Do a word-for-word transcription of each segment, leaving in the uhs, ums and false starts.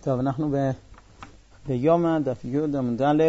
טוב, אנחנו ב... ביומא דף י' עמוד א',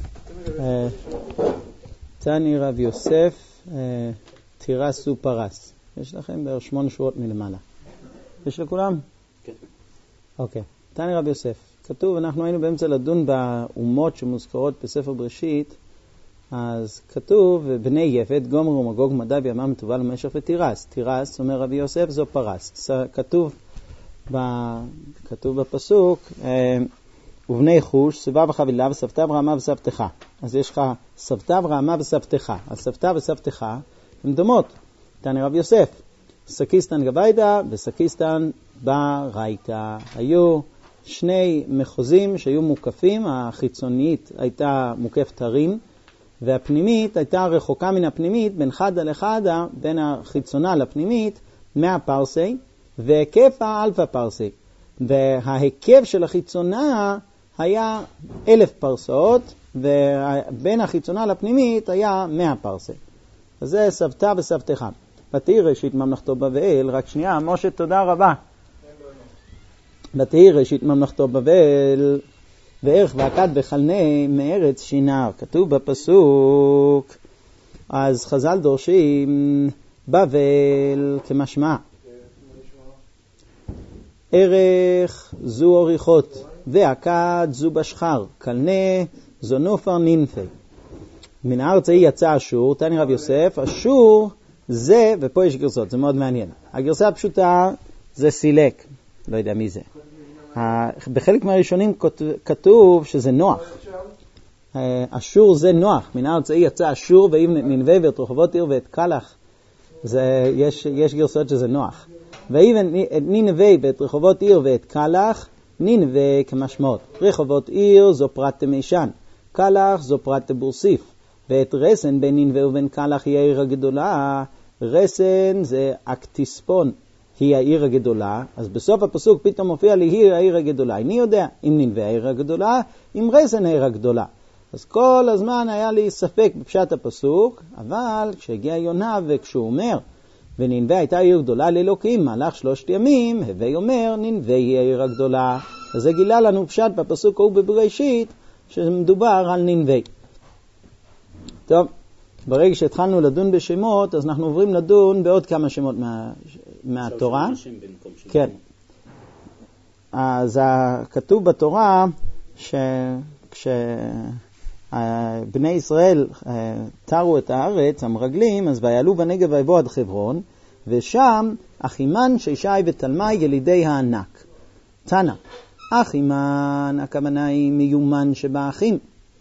תני רב יוסף, תירס ופרס. יש לכם בערך שמונה שורות מלמעלה. יש לכולם? כן. אוקיי. תני רב יוסף. כתוב, אנחנו היינו באמצע לדון באומות שמוזכרות בספר בראשית, אז כתוב, בני יפת, גומר ומגוג, מדע וימם תובל ומשך ותירס. תירס, אומר רבי יוסף, זו פרס. כתוב, ב... כתוב בפסוק, ובני חוש, סבא וחבילה וסבתא ורעמה וסבתך. אז יש לך סבתא ורעמה וסבתך. אז סבתא וסבתך הן דומות. תני רב יוסף. סקיסטן גביידה וסקיסטן ברייתא. היו שני מחוזים שהיו מוקפים. החיצונית הייתה מוקפת הרים, והפנימית הייתה רחוקה מן הפנימית, בין חדה לחדה, בין החיצונה לפנימית, מאה פרסי, והיקף האלפא פרסי. וההיקף של החיצונה היה אלף פרסאות, ובין החיצונה לפנימית היה מאה פרסי. אז זה סבתא וסבתך. ותהי ראשית ממלכתו בבל, רק שנייה, משה, תודה רבה. ותהי ראשית ממלכתו בבל, וערך ועקד בחלני מארץ שינר. כתוב בפסוק, אז חז"ל דורשים בבל כמשמע. ערך זו אוריכות, ועקד זו בשחר, קלנה זו נופר נינפי. מן הארץ ההיא יצא אשור, תני רב יוסף, אשור זה, ופה יש גרסות, זה מאוד מעניין. הגרסה הפשוטה זה סילק, לא יודע מי זה. בחלק מהראשונים כתוב שזה נוח. אשור זה נוח, מן הארץ ההיא יצא אשור, ואם ננבה ואת רחובות עיר ואת קלח, זה, יש, יש גרסות שזה נוח. ואיבן את נינווה ואת רחובות עיר ואת קלח, נינווה כמשמעות. רחובות עיר זו פרט תמישן, קלח זו פרט תבורסיף, ואת רסן בין נינווה ובין קלח היא העיר הגדולה. רסן זה אקטיספון, היא העיר הגדולה. אז בסוף הפסוק פתאום מופיע לי היא העיר הגדולה. אני יודע אם נינווה העיר הגדולה, אם רסן העיר הגדולה. אז כל הזמן היה לי ספק בפשט הפסוק, אבל כשהגיע יונה וכשהוא אומר, ונינווה הייתה עיר גדולה לאלוקים, מהלך שלושת ימים, הווי אומר, נינווה היא העיר הגדולה. אז זה גילה לנו פשט בפסוק ההוא בבראשית, שמדובר על נינווה. טוב, ברגע שהתחלנו לדון בשמות, אז אנחנו עוברים לדון בעוד כמה שמות מה, מהתורה. כן. אז כתוב בתורה, שכש... בני ישראל תרו את הארץ, המרגלים, אז ויעלו בנגב ויבואו עד חברון, ושם אחימן, שישי ותלמי ילידי הענק. תנא, אחימן, הכוונה היא מיומן שבאחים.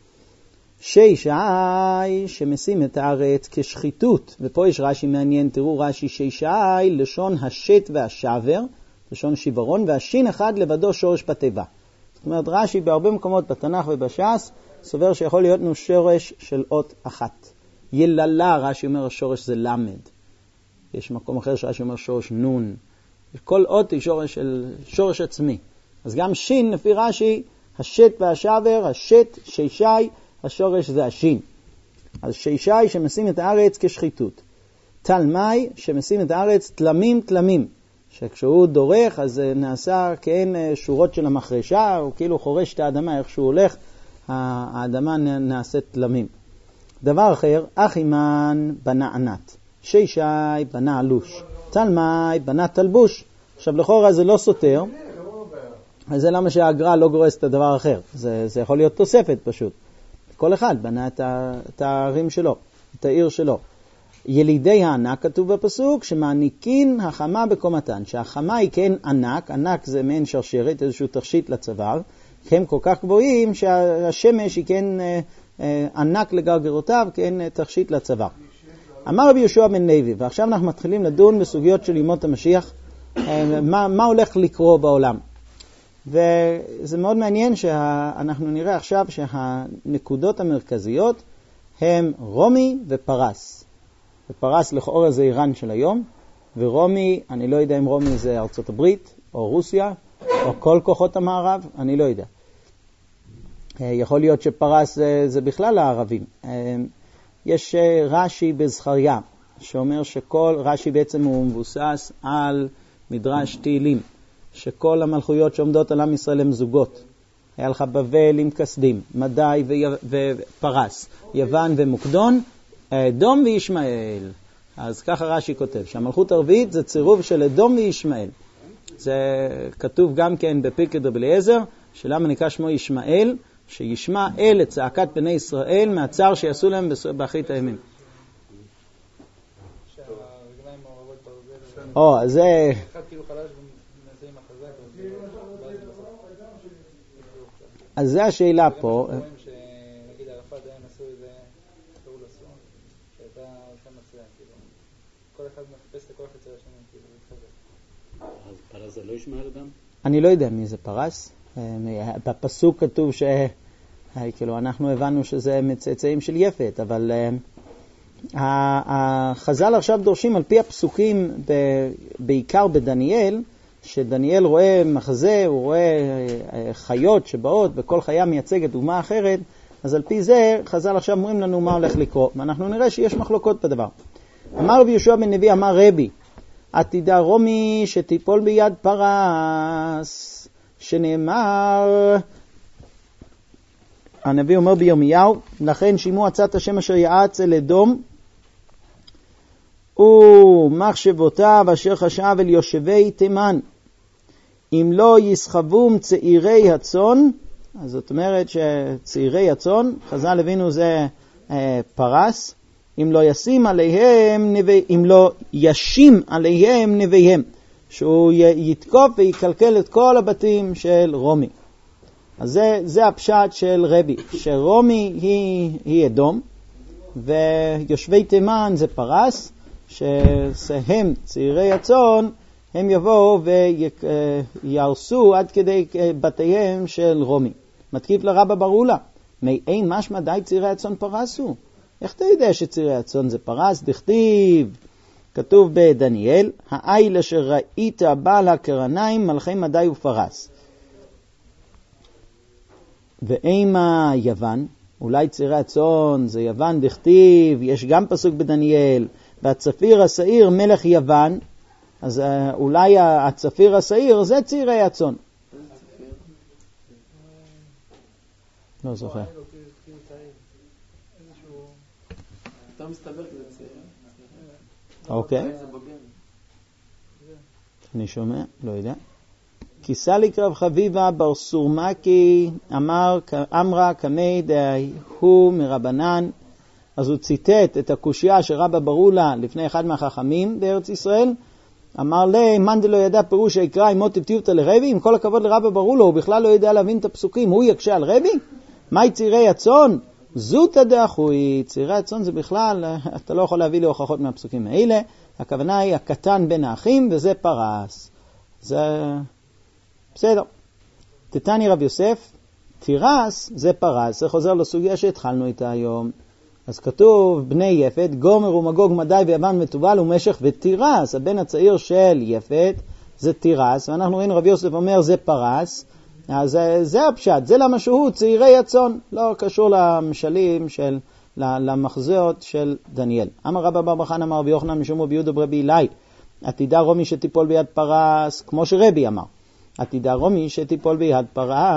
שישי שמשים את הארץ כשחיתות, ופה יש רש"י מעניין, תראו רש"י, שישי לשון השת והשבר, לשון שיברון, והשין אחד לבדו שורש בתיבה. זאת אומרת, רש"י בהרבה מקומות בתנ"ך ובש"ס, סובר שיכול להיות לנו שורש של אות אחת. יללה, רש"י אומר, השורש זה למד. יש מקום אחר שרש"י אומר שורש נון. כל אות היא שורש, של, שורש עצמי. אז גם שין, לפי רש"י, השת והשבר, השת, שישי, השורש זה השין. אז שישי שמשים את הארץ כשחיתות. תלמי שמשים את הארץ תלמים תלמים. שכשהוא דורך, אז נעשה כאין שורות של המחרשה, הוא כאילו חורש את האדמה, איך שהוא הולך, האדמה נעשית תלמים. דבר אחר, אחימן בנה ענת, שישי בנה אלוש, תלמי בנה תלבוש. עכשיו לכאורה זה לא סותר, אז זה למה שהאגרה לא גורס את הדבר אחר. זה, זה יכול להיות תוספת פשוט. כל אחד בנה את, ה, את הערים שלו, את העיר שלו. ילידי הענק כתוב בפסוק שמעניקין החמה בקומתן, שהחמה היא כן ענק, ענק זה מעין שרשרת, איזשהו תכשיט לצוואר, הם כל כך גבוהים שהשמש היא כן אה, אה, ענק לגרגרותיו, כן אה, תכשיט לצוואר. אמר רבי יהושע בן לוי, ועכשיו אנחנו מתחילים לדון בסוגיות של ימות המשיח, אה, מה, מה הולך לקרות בעולם. וזה מאוד מעניין שאנחנו נראה עכשיו שהנקודות המרכזיות הם רומי ופרס. ופרס לכאורה זה איראן של היום, ורומי, אני לא יודע אם רומי זה ארצות הברית או רוסיה, או כל כוחות המערב, אני לא יודע. יכול להיות שפרס זה, זה בכלל הערבים. יש רש"י בזכריה, שאומר שכל רש"י בעצם הוא מבוסס על מדרש תהילים, שכל המלכויות שעומדות על עם ישראל הם זוגות. היה לך בבל עם כסדים, מדי ופרס, יוון ומוקדון, אדום וישמעאל. אז ככה רש"י כותב, שהמלכות הרביעית זה צירוף של אדום וישמעאל. זה כתוב גם כן בפרקי רבי אליעזר, שלמה נקרא שמו ישמעאל, שישמע אל את צעקת בני ישראל מהצער שיעשו להם באחרית הימים. או, אז זה... אז זה השאלה פה. נגיד ערפאת היה נשוי איזה קראו לסון, שהייתה שם מצוין, כאילו. כל אחד מחפש לכל חצי השנים, כאילו, להתחבר. אז פרס זה לא ישמע על אדם? אני לא יודע מי זה פרס. בפסוק כתוב ש... כאילו, אנחנו הבנו שזה מצאצאים של יפת, אבל החז"ל עכשיו דורשים על פי הפסוקים, בעיקר בדניאל, שדניאל רואה מחזה, הוא רואה חיות שבאות, וכל חיה מייצגת דוגמה אחרת, אז על פי זה חז"ל עכשיו אומרים לנו מה הולך לקרות, ואנחנו נראה שיש מחלוקות בדבר. אמר רבי יהושע בן לוי, אמר רבי, עתידה רומי שתיפול ביד פרס, שנאמר, הנביא אומר בירמיהו, לכן שימו עצת השם אשר יעץ אל אדום, ומחשבותיו אשר חשב אל יושבי תימן, אם לא יסחבום צעירי הצאן, אז זאת אומרת שצעירי הצאן, חז"ל הבינו זה אה, פרס, אם לא ישים עליהם נבי, אם לא ישים עליהם נביהם, שהוא יתקוף ויקלקל את כל הבתים של רומי. אז זה, זה הפשט של רבי, שרומי היא, היא אדום, ויושבי תימן זה פרס, שהם צעירי הצאן, הם יבואו וירסו עד כדי בתיהם של רומי. מתקיף לרבא ברולה, מאין משמע די צעירי הצאן פרסו? איך אתה יודע שצעירי הצאן זה פרס? דכתיב, כתוב בדניאל, העיל אשר ראית בעל הקרניים מלכי מדי ופרס. ואימה יוון, אולי צעירי הצאן זה יוון, דכתיב, יש גם פסוק בדניאל, והצפיר השעיר מלך יוון, אז אולי הצפיר השעיר זה צעירי הצאן. לא זוכר. אתה מסתבר כזה צעיר. אוקיי. אני שומע, לא יודע. כיסליק רב חביבה בר סורמקי אמר, אמרה קמי דהוא מרבנן, אז הוא ציטט את הקושיה שרבא ברולה לפני אחד מהחכמים בארץ ישראל, אמר לי, מאן דלא ידע פירוש היקרא אימו תתיותא לרבי, עם כל הכבוד לרבא ברולה, הוא בכלל לא יודע להבין את הפסוקים, הוא יקשה על רבי? מהי צעירי הצאן? זוטא דאחוי, צעירי הצאן זה בכלל, אתה לא יכול להביא לי הוכחות מהפסוקים האלה, הכוונה היא הקטן בין האחים, וזה פרס. זה בסדר. תתני רב יוסף, תירס זה פרס, זה חוזר לסוגיה שהתחלנו איתה היום. אז כתוב בני יפת, גומר ומגוג מדי ויוון ותובל ומשך ותירס, הבן הצעיר של יפת זה תירס, ואנחנו ראינו רב יוסף אומר זה פרס, אז זה הפשט, זה למה שהוא צעירי הצאן, לא קשור למשלים של, למחזות של דניאל. אמר רבא בר בחן אמר רבי יוחנן משום רבי יהודה ברבי אלי, עתידה רומי שתיפול ביד פרס, כמו שרבי אמר. עתידה רומי שתיפול ביד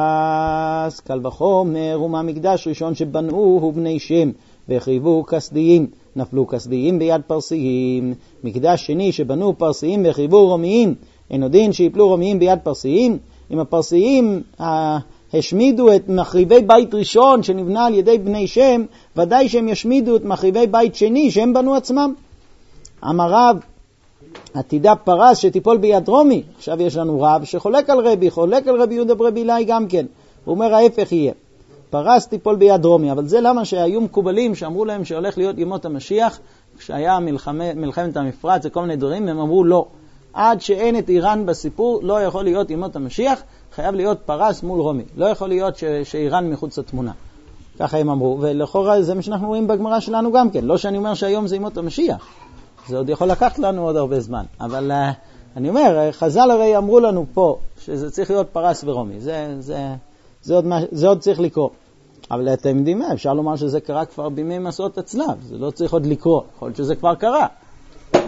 פרס, קל וחומר ומהמקדש ראשון שבנוהו הוא בני שם, והחריבו כסדיים, נפלו כסדיים ביד פרסיים. מקדש שני שבנו פרסיים והחריבו רומיים, אין עודין שיפלו רומיים ביד פרסיים. אם הפרסיים אה, השמידו את מחריבי בית ראשון שנבנה על ידי בני שם, ודאי שהם ישמידו את מחריבי בית שני שהם בנו עצמם. אמר רב, עתידה פרס שתיפול ביד רומי. עכשיו יש לנו רב שחולק על רבי, חולק על רבי יהודה ברבי אלי גם כן. הוא אומר ההפך יהיה. פרס תיפול ביד רומי, אבל זה למה שהיו מקובלים שאמרו להם שהולך להיות ימות המשיח, כשהיה מלחמה, מלחמת המפרץ וכל מיני דברים, הם אמרו לא. עד שאין את איראן בסיפור, לא יכול להיות ימות המשיח, חייב להיות פרס מול רומי. לא יכול להיות ש- שאיראן מחוץ לתמונה. ככה הם אמרו, ולכאורה זה מה שאנחנו רואים בגמרא שלנו גם כן. לא שאני אומר שהיום זה ימות המשיח. זה עוד יכול לקחת לנו עוד הרבה זמן. אבל uh, אני אומר, חז"ל הרי אמרו לנו פה, שזה צריך להיות פרס ורומי. זה, זה, זה, עוד, זה עוד צריך לקרוא. אבל אתם יודעים מה, אפשר לומר שזה קרה כבר בימי מסעות הצלב. זה לא צריך עוד לקרוא. יכול להיות שזה כבר קרה.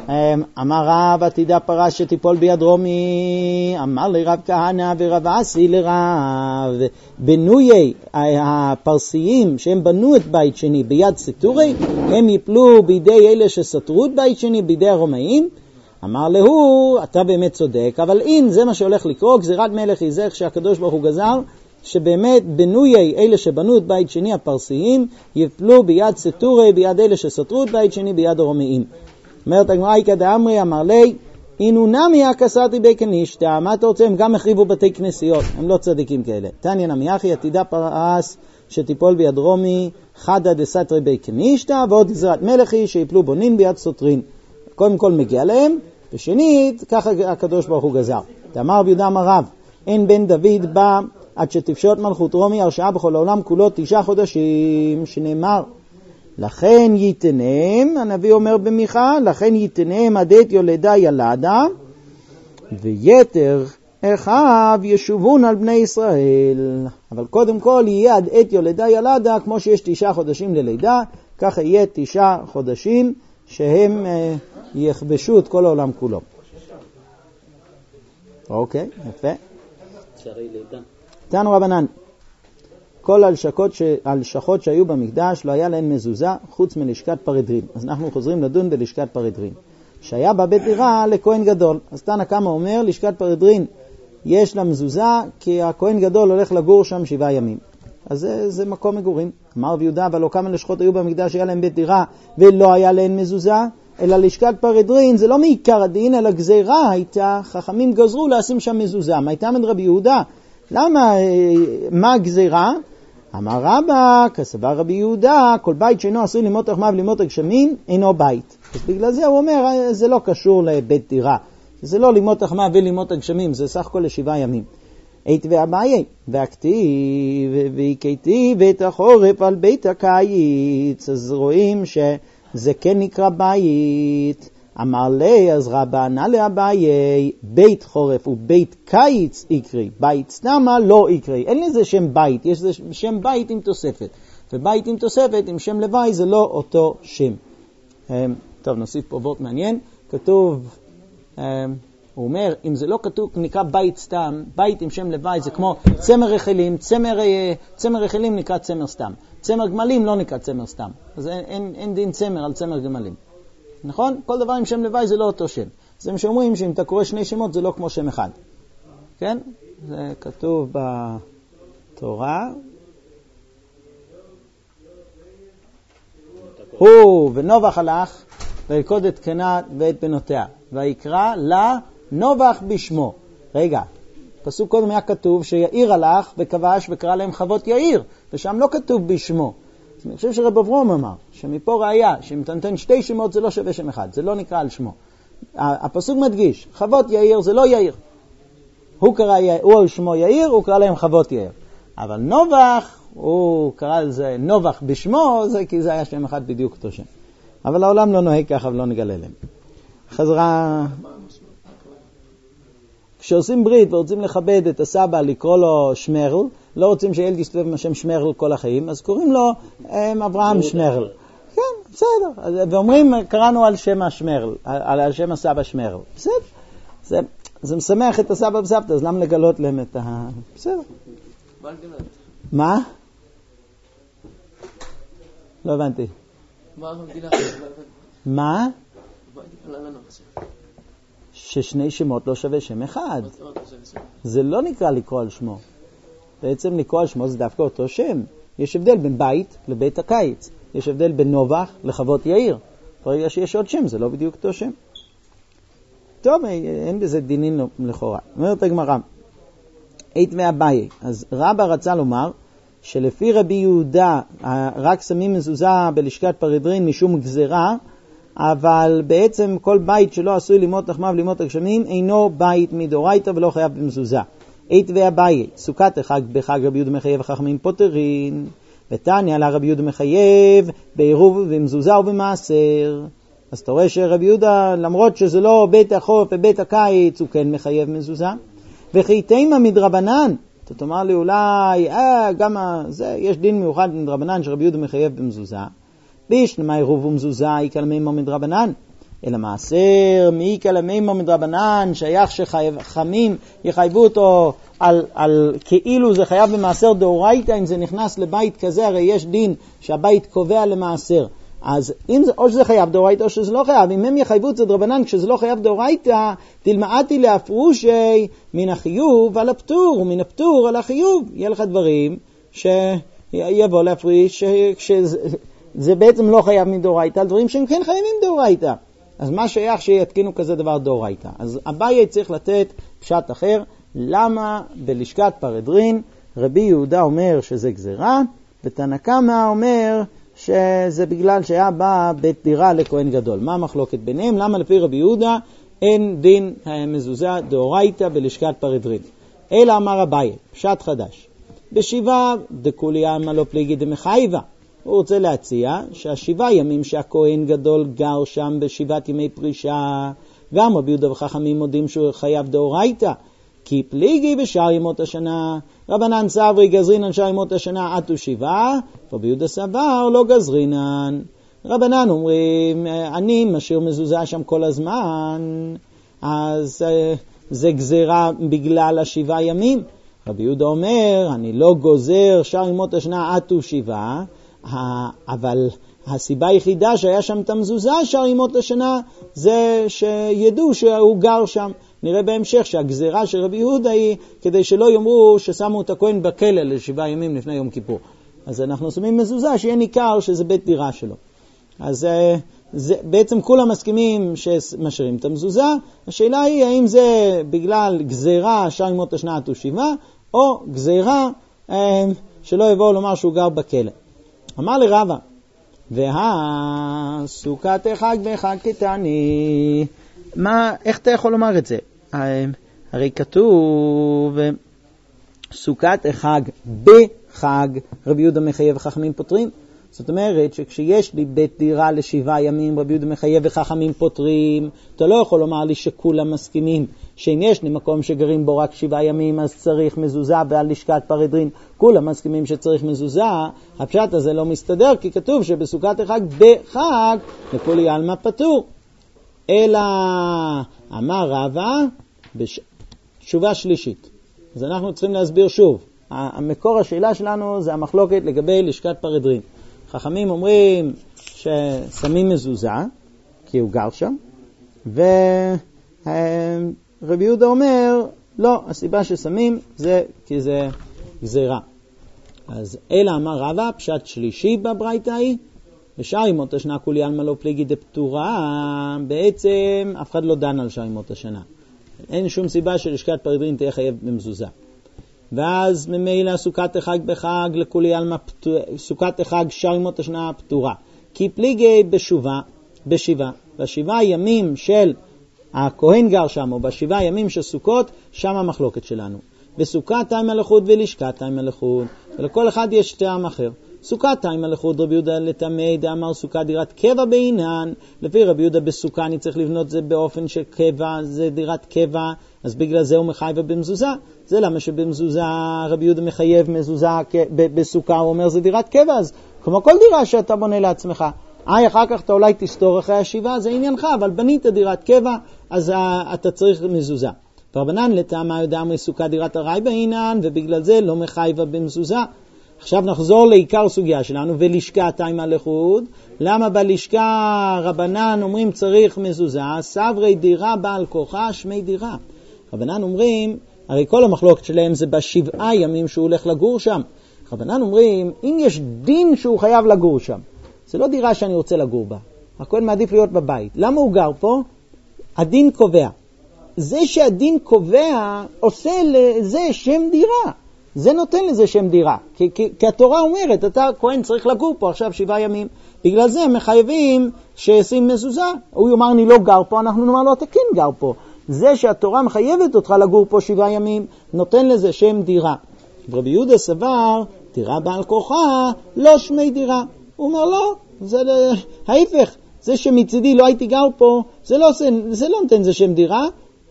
אמר רב עתידה פרש שתיפול ביד רומי, אמר לרב כהנא ורב אסי לרב, בנויי הפרסיים שהם בנו את בית שני ביד סטורי, הם יפלו בידי אלה שסתרו את בית שני בידי הרומאים. אמר לו, אתה באמת צודק, אבל אם זה מה שהולך לקרוא, גזירת מלך יזך שהקדוש ברוך הוא גזר, שבאמת בנויי אלה שבנו את בית שני הפרסיים יפלו ביד סטורי, ביד אלה שסתרו את בית שני ביד הרומאים. אומרת הגמרא איכא דאמרי, אמר לי, אינו נמי הכסרתי בי כנישתא, מה אתה רוצה? הם גם החריבו בתי כנסיות, הם לא צדיקים כאלה. תניא נמי אחי עתידה פרס שתיפול ביד רומי, חדא דסתרי בי כנישתא, ועוד גזירת מלך היא שיפלו בונים ביד סותרין. קודם כל מגיע להם, ושנית, ככה הקדוש ברוך הוא גזר. תאמר רבי יהודה אמר רב, אין בן דוד בא עד שתפשוט מלכות רומי הרשעה בכל העולם כולו תשעה חודשים, שנאמר, לכן ייתנם, הנביא אומר במיכה, לכן ייתנם עד עת יולדה ילדה, ויתר אחיו ישובון על בני ישראל. אבל קודם כל יהיה עד עת יולדה ילדה, כמו שיש תשעה חודשים ללידה, ככה יהיה תשעה חודשים שהם אה, יכבשו את כל העולם כולו. אוקיי, יפה. שערי לידה. תנו רבנן, כל הלשכות, ש... הלשכות שהיו במקדש לא היה להן מזוזה חוץ מלשכת פרדרין. אז אנחנו חוזרים לדון בלשכת פרדרין. שהיה בבית דירה לכהן גדול. אז תנא קמא אומר, לשכת פרדרין יש לה מזוזה כי הכהן גדול הולך לגור שם שבעה ימים. אז זה, זה מקום מגורים. אמר רבי יהודה, אבל לא כמה לשכות היו במקדש שהיה להם בית דירה ולא היה להן מזוזה, אלא לשכת פרדרין זה לא מעיקר הדין, אלא גזירה הייתה, חכמים גזרו לשים שם מזוזה. מה הייתה מד רבי יהודה? למה, מה הגזירה? אמר רבא, כסבר רבי יהודה, כל בית שאינו עשוי לימות רחמיו ולימות הגשמים, אינו בית. אז בגלל זה הוא אומר, זה לא קשור לבית דירה. זה לא לימות רחמיו ולימות הגשמים, זה סך הכל לשבעה ימים. עת ואביי, והכתיב, והכיתיב את החורף על בית הקיץ. אז רואים שזה כן נקרא בית. אמר לי, אז רבא ענה לאביי, בית חורף ובית קיץ יקרי, בית סתמה לא יקרי. אין לזה שם בית, יש לזה שם בית עם תוספת. ובית עם תוספת, עם שם לוואי, זה לא אותו שם. טוב, נוסיף פה וורט מעניין. כתוב, הוא אומר, אם זה לא כתוב, נקרא בית סתם, בית עם שם לוואי, זה כמו צמר רחלים, צמר, צמר רחלים נקרא צמר סתם. צמר גמלים לא נקרא צמר סתם. אז אין, אין, אין דין צמר על צמר גמלים. נכון? כל דבר עם שם לוואי זה לא אותו שם. זה מה שאומרים שאם אתה קורא שני שמות זה לא כמו שם אחד. כן? זה כתוב בתורה. הוא ונובח הלך וילכוד את קנת ואת בנותיה ויקרא לה נובח בשמו. רגע, פסוק קודם היה כתוב שיאיר הלך וכבש וקרא להם חוות יאיר, ושם לא כתוב בשמו. אני חושב שרב אברום אמר, שמפה ראיה, שאם אתה נותן שתי שמות זה לא שווה שם אחד, זה לא נקרא על שמו. הפסוק מדגיש, חוות יאיר זה לא יאיר. הוא קרא, הוא על שמו יאיר, הוא קרא להם חוות יאיר. אבל נובח, הוא קרא לזה נובח בשמו, זה כי זה היה שם אחד בדיוק אותו שם. אבל העולם לא נוהג ככה ולא נגלה להם. חזרה, כשעושים ברית ורוצים לכבד את הסבא, לקרוא לו שמרל, לא רוצים שילד יסתובב עם השם שמרל כל החיים, אז קוראים לו אברהם שמרל. כן, בסדר. ואומרים, קראנו על שם השמרל, על, על שם הסבא שמרל. בסדר. זה, זה משמח את הסבא וסבתא, אז למה לגלות להם את ה... בסדר. מה לגלות? מה? לא הבנתי. מה המדינה? מה? מה דיפלה לנו עכשיו? ששני שמות לא שווה שם אחד. זה לא נקרא לקרוא על שמו. בעצם לקרוא על שמו זה דווקא אותו שם. יש הבדל בין בית לבית הקיץ. יש הבדל בין נובח לחוות יאיר. ברגע שיש עוד שם, זה לא בדיוק אותו שם. טוב, אין בזה דינים לכאורה. אומרת הגמרא, עת ואביי. אז רבא רצה לומר שלפי רבי יהודה רק שמים מזוזה בלשכת פרדרין משום גזרה, אבל בעצם כל בית שלא עשוי לימות לחמיו לימות הגשמים אינו בית מדאורייתא ולא חייב במזוזה. עת ואביי, סוכת החג בחג רבי יהודה מחייב וחכמים פוטרין, ותניא לה רבי יהודה מחייב בעירוב ובמזוזה ובמעשר. אז אתה רואה שרבי יהודה, למרות שזה לא בית החורף ובית הקיץ, הוא כן מחייב מזוזה. וכי תימא מדרבנן, אתה תאמר לי אולי, אה, גם זה, יש דין מיוחד מדרבנן שרבי יהודה מחייב במזוזה. בישנמה עירוב ומזוזה יקל מימא מדרבנן. אלא מעשר מעיקה למימה מדרבנן, שייך שחכמים יחייבו אותו על, על כאילו זה חייב במעשר דאורייתא. אם זה נכנס לבית כזה, הרי יש דין שהבית קובע למעשר. אז אם זה, או שזה חייב דאורייתא או שזה לא חייב. אם הם יחייבו את זה דרבנן כשזה לא חייב דאורייתא, תלמעתי להפרושי מן החיוב על הפטור, ומן הפטור על החיוב. יהיה לך דברים שיבוא להפריש שזה בעצם לא חייב מדאורייתא, על דברים שהם כן חייבים דאורייתא. אז מה שייך שיתקינו כזה דבר דאורייתא? אז אביי צריך לתת פשט אחר. למה בלשכת פרדרין רבי יהודה אומר שזה גזרה, ותנא קמא אומר שזה בגלל שהיה בא בית דירה לכהן גדול. מה המחלוקת ביניהם? למה לפי רבי יהודה אין דין מזוזה דאורייתא בלשכת פרדרין? אלא אמר אביי, פשט חדש. בשבעה דכולי עלמא לא פליגי דמחייבה. הוא רוצה להציע שהשבעה ימים שהכהן גדול גר שם בשבעת ימי פרישה, גם רבי יהודה וחכמים מודים שהוא חייב דאורייתא. כי פליגי בשאר ימות השנה, רבנן סברי גזרינן שאר ימות השנה עטו שבעה, רבי יהודה סבר לא גזרינן. רבנן אומרים, אני משאיר מזוזה שם כל הזמן, אז זה גזירה בגלל השבעה ימים. רבי יהודה אומר, אני לא גוזר שאר ימות השנה עטו שבעה, אבל הסיבה היחידה שהיה שם את המזוזה שאר ימות השנה זה שידעו שהוא גר שם. נראה בהמשך שהגזירה של רבי יהודה היא כדי שלא יאמרו ששמו את הכהן בכלא לשבעה ימים לפני יום כיפור. אז אנחנו שמים מזוזה שיהיה ניכר שזה בית דירה שלו. אז זה, בעצם כולם מסכימים שמשאירים את המזוזה. השאלה היא האם זה בגלל גזירה שאר ימות השנה עטו שבעה, או גזירה שלא יבואו לומר שהוא גר בכלא. אמר לרבא, והסוכת החג בחג קטני. מה, איך אתה יכול לומר את זה? הרי כתוב סוכת החג בחג, רבי יהודה מחייב וחכמים פותרים. זאת אומרת שכשיש לי בית דירה לשבעה ימים, רבי יהודה מחייב וחכמים פותרים. אתה לא יכול לומר לי שכולם מסכימים שאם יש לי מקום שגרים בו רק שבעה ימים אז צריך מזוזה, ועל לשכת פרדרין כולם מסכימים שצריך מזוזה. הפשט הזה לא מסתדר, כי כתוב שבסוכת החג בחג לכולי עלמא פטור. אלא אמר רבא בתשובה שלישית. אז אנחנו צריכים להסביר שוב. המקור השאלה שלנו זה המחלוקת לגבי לשכת פרדרין. חכמים אומרים ששמים מזוזה כי הוא גר שם, ורבי יהודה אומר לא, הסיבה ששמים זה כי זה גזירה. אז אלא אמר רבא פשט שלישי בברייתא היא, ושאר ימות השנה כולי עלמא לא פליגי דפטורה. בעצם אף אחד לא דן על שאר ימות השנה, אין שום סיבה שלשכת פרדרין תהיה חייב במזוזה. ואז ממילא סוכת החג בחג לכולי עלמא פטורה, סוכת החג שאר ימות השנה פטורה, כי פליגי בשובה בשבעה, בשבעה ימים של הכהן גר שם, או בשבעה ימים של סוכות, שם המחלוקת שלנו. בסוכת טעם הלכות ולשכת טעם הלכות, ולכל אחד יש טעם אחר. סוכת טעם הלכות רבי יהודה לתמי דאמר סוכה דירת קבע בעינן. לפי רבי יהודה בסוכה אני צריך לבנות זה באופן של קבע, זה דירת קבע, אז בגלל זה הוא מחייב במזוזה. זה למה שבמזוזה רבי יהודה מחייב מזוזה בסוכה, הוא אומר זה דירת קבע, אז כמו כל דירה שאתה בונה לעצמך, אי אחר כך אתה אולי תסתור אחרי השבעה, זה עניינך, אבל בנית דירת קבע, אז אתה צריך מזוזה. פרבנן לטעמה יודעמרי סוכה דירת ארעי בעינן, ובגלל זה לא מחייב במזוזה. עכשיו נחזור לעיקר סוגיה שלנו, ולשכה טעם הלכות. למה בלשכה רבנן אומרים צריך מזוזה? סברי דירה בעל כוחה שמי דירה. רבנן אומרים, הרי כל המחלוקת שלהם זה בשבעה ימים שהוא הולך לגור שם. רבנן אומרים, אם יש דין שהוא חייב לגור שם, זה לא דירה שאני רוצה לגור בה. הכהן מעדיף להיות בבית. למה הוא גר פה? הדין קובע. זה שהדין קובע עושה לזה שם דירה. זה נותן לזה שם דירה. כי, כי, כי התורה אומרת, אתה כהן צריך לגור פה עכשיו שבעה ימים. בגלל זה הם מחייבים שישים מזוזה. הוא יאמר, אני לא גר פה, אנחנו נאמר לו, אתה כן גר פה. זה שהתורה מחייבת אותך לגור פה שבעה ימים, נותן לזה שם דירה. רבי יהודה סבר, דירה בעל כוחה, לא שמי דירה. הוא אומר, לא, זה ההפך. זה שמצידי לא הייתי גר פה, זה לא, זה לא נותן זה שם דירה.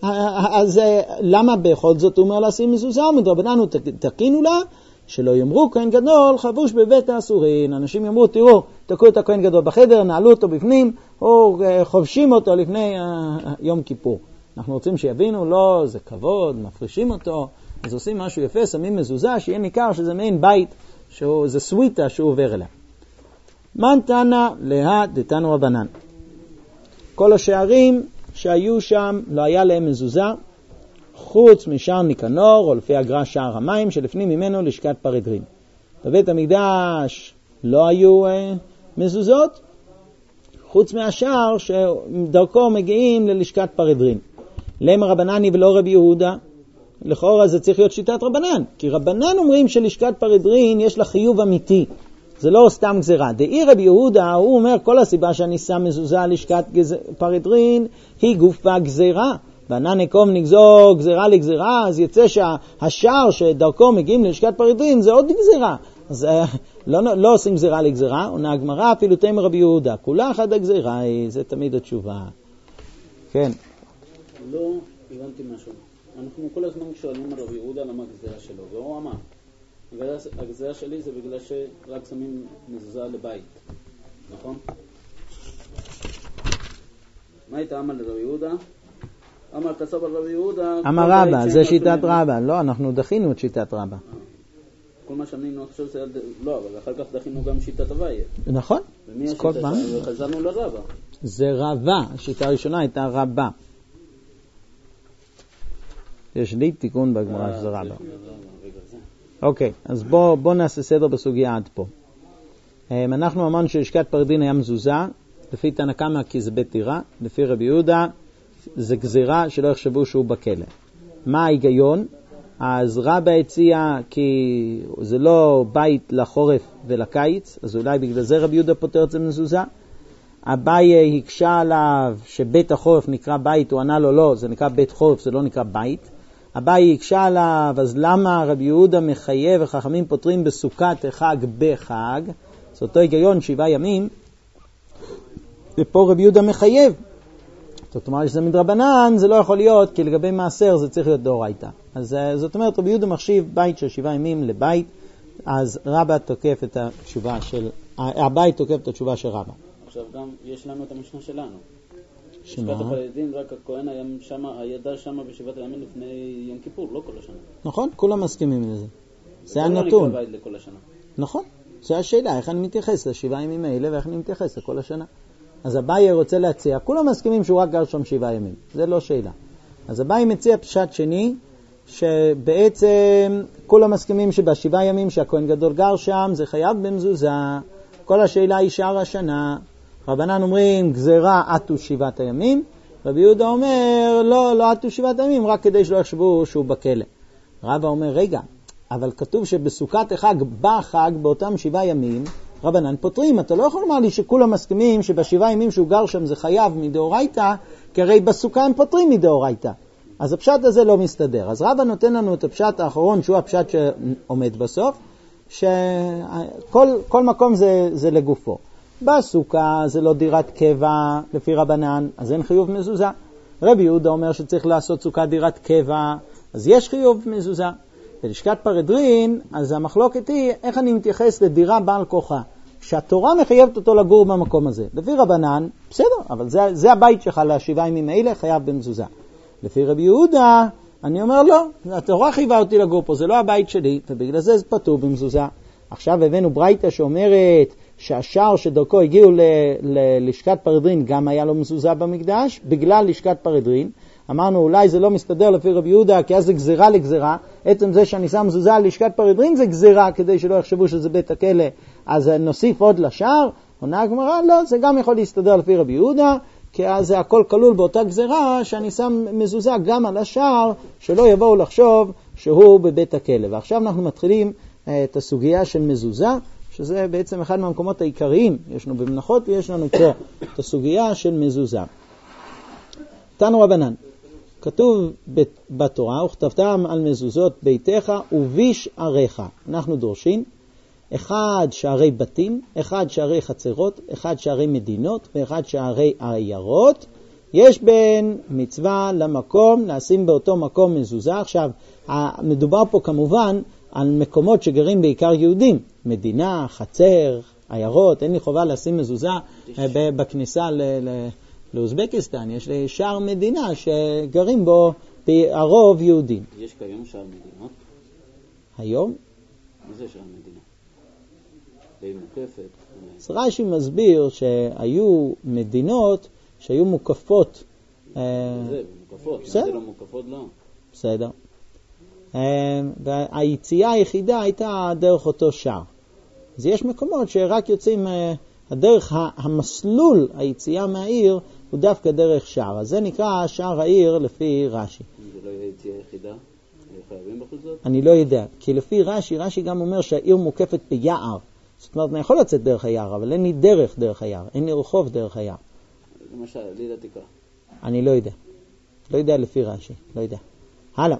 אז למה בכל זאת הוא אומר לשים מזוזה? ומדרבנן תקינו לה, שלא יאמרו כהן גדול חבוש בבית האסורין. אנשים יאמרו, תראו, תקעו את הכהן גדול בחדר, נעלו אותו בפנים, או חובשים אותו לפני יום כיפור. אנחנו רוצים שיבינו, לא, זה כבוד, מפרישים אותו, אז עושים משהו יפה, שמים מזוזה, שיהיה ניכר שזה מעין בית, שזה סוויטה שהוא עובר אליה. מן תנא להא דתנו רבנן. כל השערים שהיו שם לא היה להם מזוזה, חוץ משער ניקנור, או לפי הגר"א שער המים, שלפנים ממנו לשכת פרדרין. בבית המקדש לא היו אה, מזוזות, חוץ מהשער שדרכו מגיעים ללשכת פרדרין. למה רבנני ולא רבי יהודה? לכאורה זה צריך להיות שיטת רבנן, כי רבנן אומרים שלשכת פרדרין יש לה חיוב אמיתי, זה לא סתם גזירה. דאי רבי יהודה, הוא אומר כל הסיבה שאני שם מזוזה על לשכת פרדרין היא גופה גזירה. בענן נקום נגזור גזירה לגזירה, אז יצא שהשער שדרכו מגיעים ללשכת פרדרין זה עוד גזירה. אז לא, לא עושים גזירה לגזירה, עונה הגמרא אפילו תימא רבי יהודה, כולה אחת הגזירה, זה תמיד התשובה. כן. לא הבנתי משהו. אנחנו כל הזמן שואלים על רבי יהודה למה הגזירה שלו, והוא אמר, הגזירה שלי זה בגלל שרק שמים מזוזה לבית, נכון? מה הייתה אמר לרבי יהודה? אמר כסוב על רבי יהודה... אמר רבא, זה שיטת רבא. לא, אנחנו דחינו את שיטת רבא. כל מה שאני חושב זה... לא, אבל אחר כך דחינו גם שיטת הוויה. נכון. ומי השיטה? וחזרנו לרבא. זה רבא. השיטה הראשונה הייתה רבא. יש לי תיקון בגמרא שזה רבא. אוקיי, אז בוא, בוא נעשה סדר בסוגיה עד פה. אנחנו אמרנו שלשכת פרדרין היה מזוזה, לפי תנא קמא כי זה בית טירה, לפי רבי יהודה זה גזירה שלא יחשבו שהוא בכלא. מה ההיגיון? אז רבא הציע כי זה לא בית לחורף ולקיץ, אז אולי בגלל זה רבי יהודה פותר את זה מזוזה. אביי הקשה עליו שבית החורף נקרא בית, הוא ענה לו לא, זה נקרא בית חורף, זה לא נקרא בית. אביי הקשה עליו, אז למה רבי יהודה מחייב וחכמים פותרים בסוכת החג בחג? זה אותו היגיון, שבעה ימים, ופה רבי יהודה מחייב. זאת אומרת שזה מדרבנן, זה לא יכול להיות, כי לגבי מעשר זה צריך להיות דאורייתא. אז זאת אומרת, רבי יהודה מחשיב בית של שבעה ימים לבית, אז רבא תוקף את התשובה של, הבית תוקף את התשובה של רבא. עכשיו גם יש לנו את המשנה שלנו. שמה? לשכת הפרדרין, רק הכהן היה שם, הידע שם בשבעת הימים לפני יום כיפור, לא כל השנה. נכון, כולם מסכימים לזה. זה הנתון. הנתון. לא נקרא בית לכל השנה. נכון, זו השאלה, איך אני מתייחס לשבעה ימים האלה ואיך אני מתייחס לכל השנה. אז אביי רוצה להציע, כולם מסכימים שהוא רק גר שם שבעה ימים, זה לא שאלה. אז אביי מציע פשט שני, שבעצם כולם מסכימים שבשבעה ימים שהכהן גדול גר שם, זה חייב במזוזה, כל השאלה היא שער השנה. רבנן אומרים, גזירה עטו שבעת הימים, רבי יהודה אומר, לא, לא עטו שבעת הימים, רק כדי שלא יחשבו שהוא בכלא. רבא אומר, רגע, אבל כתוב שבסוכת החג, בחג, באותם שבעה ימים, רבנן פותרים, אתה לא יכול לומר לי שכולם מסכימים שבשבעה ימים שהוא גר שם זה חייב מדאורייתא, כי הרי בסוכה הם פותרים מדאורייתא. אז הפשט הזה לא מסתדר. אז רבא נותן לנו את הפשט האחרון, שהוא הפשט שעומד בסוף, שכל כל מקום זה, זה לגופו. בסוכה זה לא דירת קבע לפי רבנן, אז אין חיוב מזוזה. רבי יהודה אומר שצריך לעשות סוכה דירת קבע, אז יש חיוב מזוזה. בלשכת פרדרין, אז המחלוקת היא איך אני מתייחס לדירה בעל כוחה, שהתורה מחייבת אותו לגור במקום הזה. לפי רבנן, בסדר, אבל זה, זה הבית שלך לשבעה ימים האלה, חייב במזוזה. לפי רבי יהודה, אני אומר לא, התורה חייבה אותי לגור פה, זה לא הבית שלי, ובגלל זה זה פטור במזוזה. עכשיו הבאנו ברייתא שאומרת שהשער שדרכו הגיעו ל- ללשכת פרדרין גם היה לו מזוזה במקדש, בגלל לשכת פרדרין. אמרנו אולי זה לא מסתדר לפי רבי יהודה, כי אז זה גזירה לגזירה. עצם זה שאני שם מזוזה על לשכת פרדרין זה גזירה, כדי שלא יחשבו שזה בית הכלא, אז נוסיף עוד לשער. עונה הגמרא, לא, זה גם יכול להסתדר לפי רבי יהודה, כי אז זה הכל כלול באותה גזירה, שאני שם מזוזה גם על השער, שלא יבואו לחשוב שהוא בבית הכלא. ועכשיו אנחנו מתחילים את הסוגיה של מזוזה, שזה בעצם אחד מהמקומות העיקריים, יש לנו במנחות ויש לנו פה את הסוגיה של מזוזה. תנו רבנן, כתוב בתורה, וכתבתם על מזוזות ביתך וביש עריך. אנחנו דורשים, אחד שערי בתים, אחד שערי חצרות, אחד שערי מדינות ואחד שערי עיירות. יש בין מצווה למקום, נשים באותו מקום מזוזה. עכשיו, מדובר פה כמובן על מקומות שגרים בעיקר יהודים, מדינה, חצר, עיירות, אין לי חובה לשים מזוזה בכניסה לאוזבקיסטן. יש לי שער מדינה שגרים בו הרוב יהודים. יש כיום שער מדינות? היום? מה זה שער מדינה? די מוקפת. אז רש"י מסביר שהיו מדינות שהיו מוקפות. זה, מוקפות. בסדר. זה לא מוקפות, לא. בסדר. והיציאה היחידה הייתה דרך אותו שער. אז יש מקומות שרק יוצאים, הדרך, המסלול, היציאה מהעיר, הוא דווקא דרך שער. אז זה נקרא שער העיר לפי רש"י. אם זה לא יהיה יציאה יחידה, חייבים בחוץ זאת? אני לא יודע, כי לפי רש"י, רש"י גם אומר שהעיר מוקפת ביער. זאת אומרת, אני יכול לצאת דרך היער, אבל אין לי דרך דרך היער, אין לי רחוב דרך היער. למשל, לידה תקרא. אני לא יודע. לא יודע לפי רש"י, לא יודע. הלאה.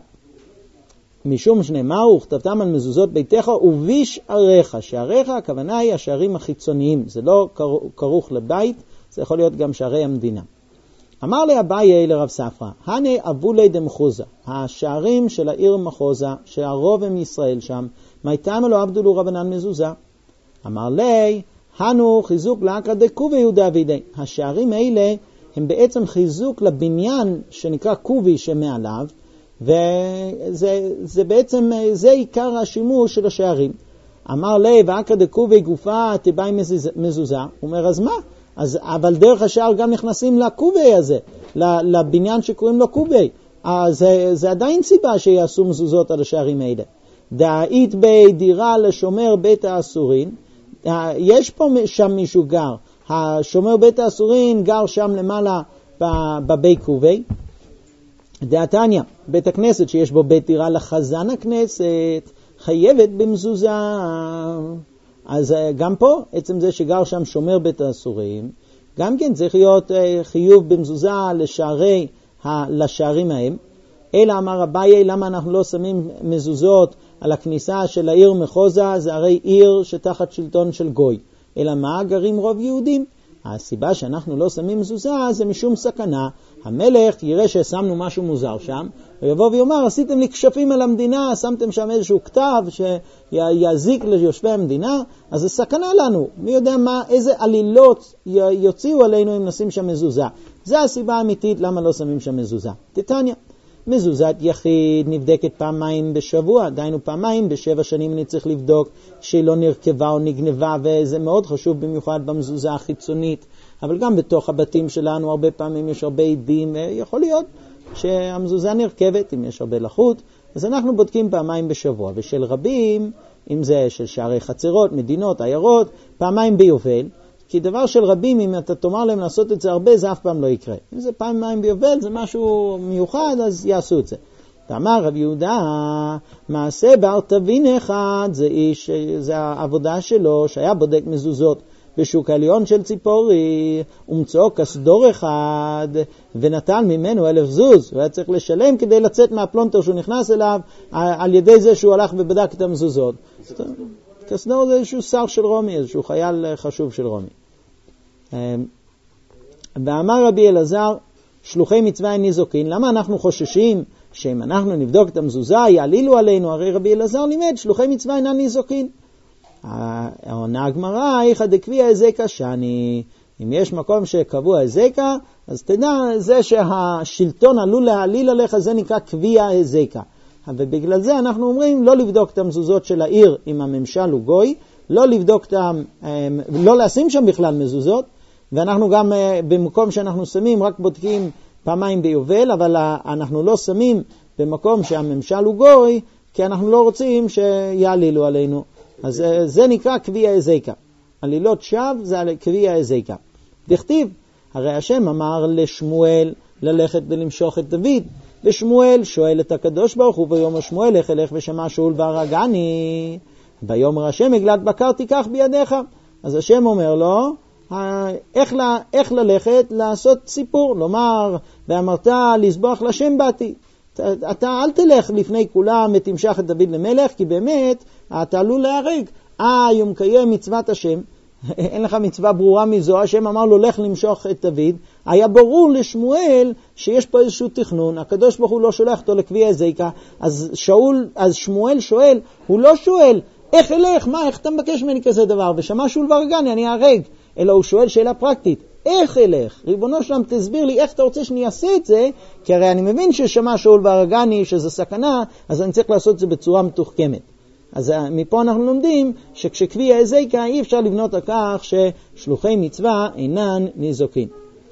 משום שנאמר, וכתבתם על מזוזות ביתך ובשעריך. שעריך, הכוונה היא השערים החיצוניים. זה לא כרוך לבית, זה יכול להיות גם שערי המדינה. אמר לי אביי לרב ספרא, הנה אבולי דמחוזה, השערים של העיר מחוזה, שהרוב הם ישראל שם, מייתם אלו עבדו לו רבנן מזוזה. אמר לי, הנו חיזוק לאקרא דקובי יהודה וידי. השערים האלה הם בעצם חיזוק לבניין שנקרא קובי שמעליו, וזה זה בעצם, זה עיקר השימוש של השערים. אמר לי, ואקרא דקובי גופה תיבאי מזוזה. הוא אומר, אז מה? אז, אבל דרך השער גם נכנסים לקובי הזה, לבניין שקוראים לו קובי. אז זה, זה עדיין סיבה שיעשו מזוזות על השערים האלה. דאית בי דירה לשומר בית האסורין, יש פה שם מישהו גר, השומר בית האסורין גר שם למעלה בבי קובי. דעתניה, בית הכנסת שיש בו בית דירה לחזן הכנסת, חייבת במזוזה. אז גם פה, עצם זה שגר שם שומר בית האסורים, גם כן צריך להיות חיוב במזוזה לשערי, לשערים ההם. אלא אמר אביי, למה אנחנו לא שמים מזוזות על הכניסה של העיר מחוזה? זה הרי עיר שתחת שלטון של גוי. אלא מה? גרים רוב יהודים. הסיבה שאנחנו לא שמים מזוזה זה משום סכנה. המלך יראה ששמנו משהו מוזר שם, ויבוא ויאמר, עשיתם לי כשפים על המדינה, שמתם שם איזשהו כתב שיזיק ליושבי המדינה, אז זה סכנה לנו. מי יודע מה, איזה עלילות יוציאו עלינו אם נשים שם מזוזה. זה הסיבה האמיתית למה לא שמים שם מזוזה. תתניה, מזוזת יחיד נבדקת פעמיים בשבוע, דיינו פעמיים בשבע שנים אני צריך לבדוק שהיא לא נרכבה או נגנבה, וזה מאוד חשוב במיוחד במזוזה החיצונית, אבל גם בתוך הבתים שלנו הרבה פעמים יש הרבה עדים, יכול להיות שהמזוזה נרכבת אם יש הרבה לחות, אז אנחנו בודקים פעמיים בשבוע, ושל רבים, אם זה של שערי חצרות, מדינות, עיירות, פעמיים ביובל, כי דבר של רבים, אם אתה תאמר להם לעשות את זה הרבה, זה אף פעם לא יקרה. אם זה פעמיים ביובל, זה משהו מיוחד, אז יעשו את זה. ואמר רב יהודה, מעשה בר תבין אחד, זה איש, זה העבודה שלו, שהיה בודק מזוזות בשוק העליון של ציפורי, ומצאו כסדור אחד, ונתן ממנו אלף זוז. הוא היה צריך לשלם כדי לצאת מהפלונטר שהוא נכנס אליו, על ידי זה שהוא הלך ובדק את המזוזות. כסדור זה איזשהו שר של רומי, איזשהו חייל חשוב של רומי. ואמר רבי אלעזר, שלוחי מצווה איני זוקין, למה אנחנו חוששים שאם אנחנו נבדוק את המזוזה יעלילו עלינו? הרי רבי אלעזר לימד, שלוחי מצווה אינה ניזוקין. העונה הגמרא, איך דקביע הזקה שאני, אם יש מקום שקבוע הזקה, אז תדע, זה שהשלטון עלול להעליל עליך, זה נקרא קביע הזקה. ובגלל זה אנחנו אומרים לא לבדוק את המזוזות של העיר אם הממשל הוא גוי, לא לבדוק את, לא לשים שם בכלל מזוזות, ואנחנו גם במקום שאנחנו שמים רק בודקים פעמיים ביובל, אבל אנחנו לא שמים במקום שהממשל הוא גוי, כי אנחנו לא רוצים שיעלילו עלינו. אז זה נקרא קביע הזקה. עלילות שווא זה קביע הזקה. דכתיב, הרי השם אמר לשמואל ללכת ולמשוך את דוד, ושמואל שואל את הקדוש ברוך הוא, ויאמר שמואל לך אלך ושמע שאול והרגני, ויאמר השם הגלת בקר תיקח בידיך. אז השם אומר לו, איך, ל, איך ללכת לעשות סיפור, לומר, ואמרת לסבוח לשם באתי. אתה, אתה אל תלך לפני כולם ותמשך את דוד למלך, כי באמת אתה עלול להרג. אה, יום קיים מצוות השם, אין לך מצווה ברורה מזו, השם אמר לו לך למשוך את דוד, היה ברור לשמואל שיש פה איזשהו תכנון, הקדוש ברוך הוא לא שולח אותו לקביע הזקה, אז שאול, אז שמואל שואל, הוא לא שואל איך אלך? מה, איך אתה מבקש ממני כזה דבר? ושמע שול ורגני, אני אהרג. אלא הוא שואל שאלה פרקטית, איך אלך? ריבונו שלם, תסביר לי איך אתה רוצה שאני אעשה את זה, כי הרי אני מבין ששמע שול ורגני שזה סכנה, אז אני צריך לעשות את זה בצורה מתוחכמת. אז מפה אנחנו לומדים שכשקביע הזיקה אי אפשר לבנות על כך ששלוחי מצווה אינן ניזוקין.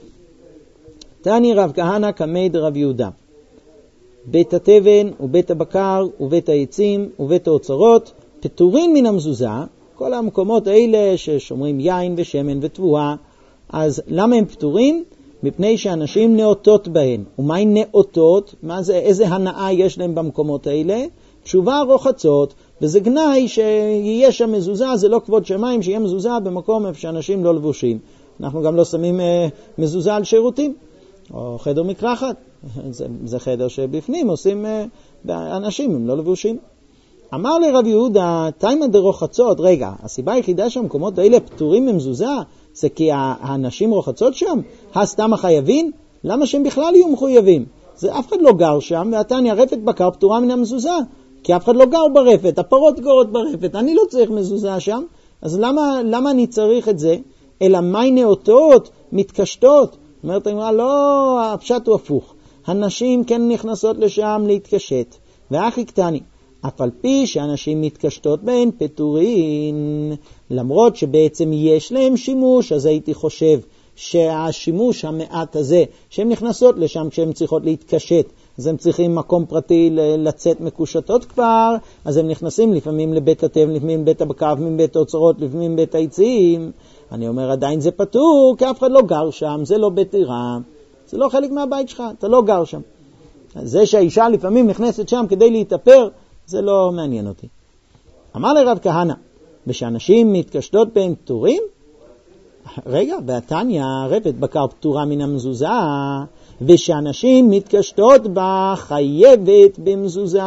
תני רב כהנא קמי דרב יהודה. בית התבן ובית הבקר ובית העצים ובית האוצרות פטורין מן המזוזה, כל המקומות האלה ששומרים יין ושמן ותבואה, אז למה הם פטורים? מפני שאנשים נאותות בהן. ומה הן נאותות? מה זה, איזה הנאה יש להם במקומות האלה? תשובה רוחצות, וזה גנאי שיהיה שם מזוזה, זה לא כבוד שמיים שיהיה מזוזה במקום איפה שאנשים לא לבושים. אנחנו גם לא שמים אה, מזוזה על שירותים, או חדר מקרחת. זה, זה חדר שבפנים עושים אה, אנשים, הם לא לבושים. אמר לרב יהודה, תימא דרוחצות, רגע, הסיבה היחידה שהמקומות האלה פטורים ממזוזה, זה כי האנשים רוחצות שם? הסתם החייבים? למה שהם בכלל יהיו מחויבים? זה אף אחד לא גר שם, והתניא רפת בקר פטורה מן המזוזה, כי אף אחד לא גר ברפת, הפרות גרות ברפת, אני לא צריך מזוזה שם, אז למה, למה אני צריך את זה? אלא מי נאותות, מתקשטות. אומרת, אמרה, לא, הפשט הוא הפוך. הנשים כן נכנסות לשם להתקשט, ואחי קטני. אף על פי שאנשים מתקשטות בהן פטורין, למרות שבעצם יש להם שימוש, אז הייתי חושב שהשימוש המעט הזה, שהן נכנסות לשם כשהן צריכות להתקשט, אז הם צריכים מקום פרטי לצאת מקושטות כבר, אז הם נכנסים לפעמים לבית הטבע, לפעמים בית הבקר, לפעמים בית האוצרות, לפעמים בית העצים. אני אומר, עדיין זה פטור, כי אף אחד לא גר שם, זה לא בית דירה, זה לא חלק מהבית שלך, אתה לא גר שם. זה שהאישה לפעמים נכנסת שם כדי להתאפר, זה לא מעניין אותי. אמר לרב כהנא, ושאנשים מתקשטות בהן פטורים? רגע, והתניא רפת בקר פטורה מן המזוזה, ושאנשים מתקשטות בה חייבת במזוזה.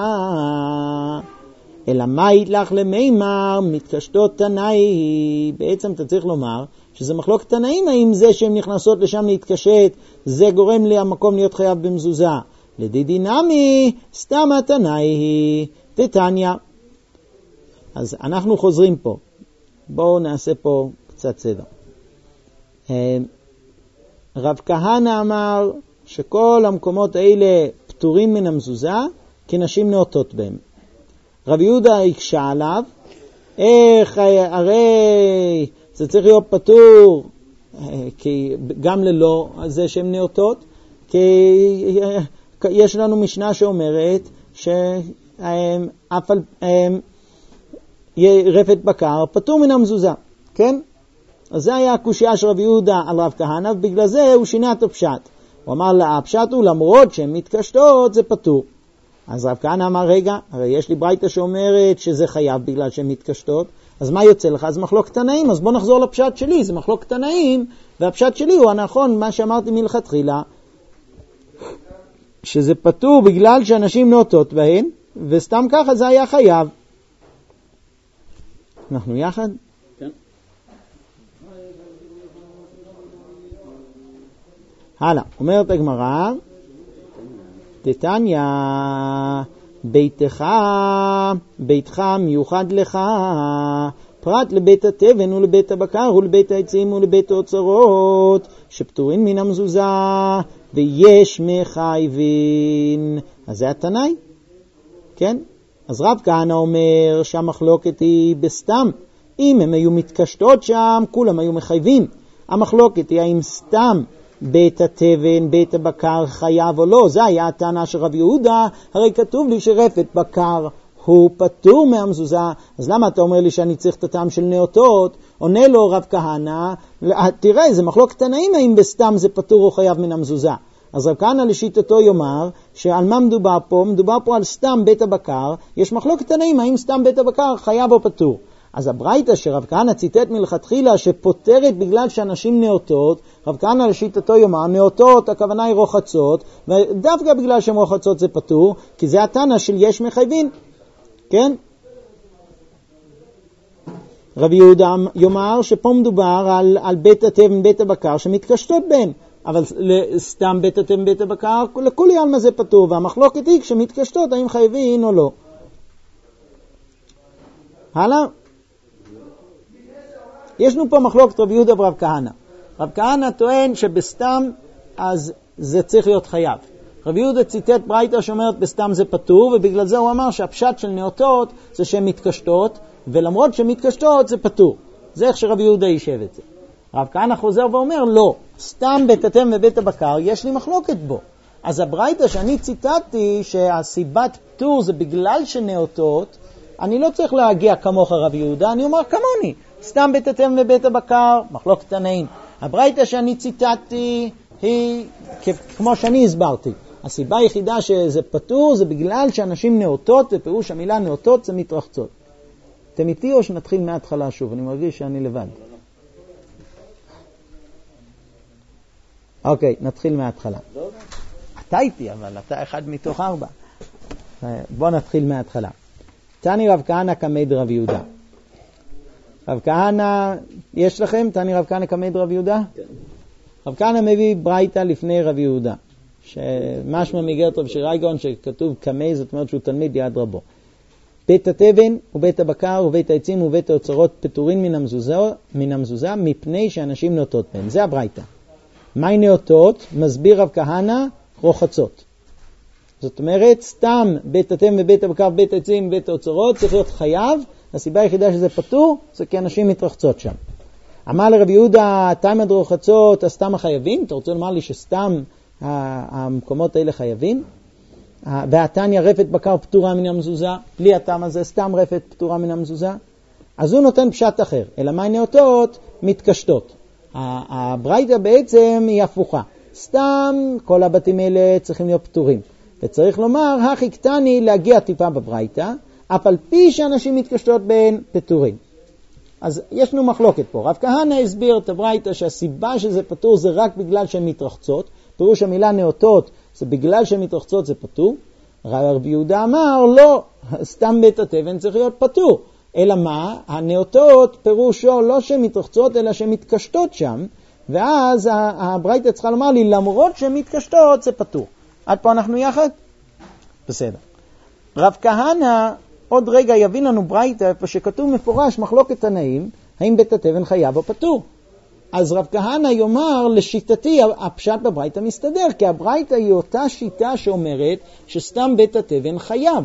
אלא מה יתלך למימר מתקשטות תנאי? בעצם אתה צריך לומר שזה מחלוק תנאים, האם זה שהן נכנסות לשם להתקשט, זה גורם לי המקום להיות חייב במזוזה. לדידי נמי, סתם התנאי היא תתניא. אז אנחנו חוזרים פה. בואו נעשה פה קצת סדר. רב כהנא אמר שכל המקומות האלה פטורים מן המזוזה, כי נשים נאותות בהם. רב יהודה הקשה עליו, איך הרי זה צריך להיות פטור, כי גם ללא זה שהן נאותות, כי יש לנו משנה שאומרת שאף על רפת בקר פטור מן המזוזה, כן? אז זה היה הקושיה של רב יהודה על רב כהנא, ובגלל זה הוא שינה את הפשט. הוא אמר לה, הפשט הוא למרות שהן מתקשטות זה פטור. אז רב כהנא אמר, רגע, הרי יש לי ברייתא שאומרת שזה חייב בגלל שהן מתקשטות, אז מה יוצא לך? אז מחלוק תנאים, אז בוא נחזור לפשט שלי, זה מחלוק תנאים, והפשט שלי הוא הנכון, מה שאמרתי מלכתחילה, שזה פטור בגלל שאנשים נאותות בהן, וסתם ככה זה היה חייב. אנחנו יחד? כן. הלאה, אומרת הגמרא, תתניא, ביתך, ביתך מיוחד לך, פרט לבית התבן ולבית הבקר ולבית העצים ולבית האוצרות, שפטורים מן המזוזה, ויש מחייבין. אז זה התנאי, כן? אז רב כהנא אומר שהמחלוקת היא בסתם. אם הם היו מתקשטות שם, כולם היו מחייבים. המחלוקת היא האם סתם בית התבן, בית הבקר חייב או לא. זה היה הטענה של רב יהודה, הרי כתוב לי שרפת בקר הוא פטור מהמזוזה, אז למה אתה אומר לי שאני צריך את הטעם של נאותות? עונה לו רב כהנא, תראה, זה מחלוקת תנאים האם בסתם זה פטור או חייב מן המזוזה. אז רב כהנא לשיטתו יאמר שעל מה מדובר פה? מדובר פה על סתם בית הבקר, יש מחלוקת תנאים האם סתם בית הבקר חייב או פטור. אז הברייתא שרב כהנא ציטט מלכתחילה שפותרת בגלל שאנשים נאותות, רב כהנא לשיטתו יאמר, נאותות הכוונה היא רוחצות, ודווקא בגלל שהן רוחצות זה פטור, כי זה הטענה של יש מחייבים, כן? רב יהודה יאמר שפה מדובר על, על בית התבן בית הבקר שמתקשטות בהן, אבל סתם בית התבן בית הבקר לכולי עלמא זה פטור, והמחלוקת היא כשמתקשטות האם חייבים או לא. הלאה. יש לנו פה מחלוקת רב יהודה ורב כהנא. רב כהנא טוען שבסתם אז זה צריך להיות חייב. רב יהודה ציטט ברייתא שאומרת בסתם זה פטור, ובגלל זה הוא אמר שהפשט של נאותות זה שהן מתקשטות, ולמרות שהן מתקשטות זה פטור. זה איך שרב יהודה יישב את זה. רב כהנא חוזר ואומר לא, סתם בית התם ובית הבקר יש לי מחלוקת בו. אז הברייתא שאני ציטטתי שהסיבת פטור זה בגלל שנאותות, אני לא צריך להגיע כמוך רב יהודה, אני אומר כמוני, סתם בית התם ובית הבקר, מחלוקת תנאים. הברייתא שאני ציטטתי היא כמו שאני הסברתי. הסיבה היחידה שזה פטור זה בגלל שאנשים נאותות, ופירוש המילה נאותות זה מתרחצות. אתם איתי או שנתחיל מההתחלה שוב? אני מרגיש שאני לבד. אוקיי, נתחיל מההתחלה. אתה איתי, אבל אתה אחד מתוך ארבע. בוא נתחיל מההתחלה. תני רב כהנא כמד רב יהודה. רב כהנא, יש לכם? תני רב כהנא כמד רב יהודה? כן. רב כהנא מביא ברייתא לפני רב יהודה, שמשמע מגרת רב שירייגון שכתוב כמי, זאת אומרת שהוא תלמיד יד רבו. בית התבן ובית הבקר ובית העצים ובית האוצרות פטורין מן המזוזה, מן המזוזה מפני שאנשים נאותות בהם. זה הברייתא. מהי נאותות? מסביר רב כהנא, רוחצות. זאת אומרת, סתם בית התבן ובית הבקר ובית העצים ובית האוצרות צריך להיות חייב. הסיבה היחידה שזה פטור זה כי אנשים מתרחצות שם. אמר לרב יהודה, תימד רוחצות, אז סתם החייבים? אתה רוצה לומר לי שסתם המקומות האלה חייבים? והתניא רפת בקר פטורה מן המזוזה, בלי הטעם הזה סתם רפת פטורה מן המזוזה. אז הוא נותן פשט אחר, אלא מה נאותות? מתקשטות. הברייתא בעצם היא הפוכה. סתם כל הבתים האלה צריכים להיות פטורים. וצריך לומר, הכי קטני להגיע טיפה בברייתא, אף על פי שאנשים מתקשטות בין פטורים. אז יש לנו מחלוקת פה. רב כהנא הסביר את הברייתא שהסיבה שזה פטור זה רק בגלל שהן מתרחצות. פירוש המילה נאותות זה בגלל שהן מתרחצות זה פטור. רב יהודה אמר לא, סתם בית התבן צריך להיות פטור. אלא מה? הנאותות פירושו לא שהן מתרחצות אלא שהן מתקשטות שם. ואז הברייתא צריכה לומר לי למרות שהן מתקשטות זה פטור. עד פה אנחנו יחד? בסדר. רב כהנא עוד רגע יבין לנו ברייתא איפה שכתוב מפורש מחלוקת תנאים, האם בית התבן חייב או פטור. אז רב כהנא יאמר לשיטתי הפשט בברייתא מסתדר, כי הברייתא היא אותה שיטה שאומרת שסתם בית התבן חייב.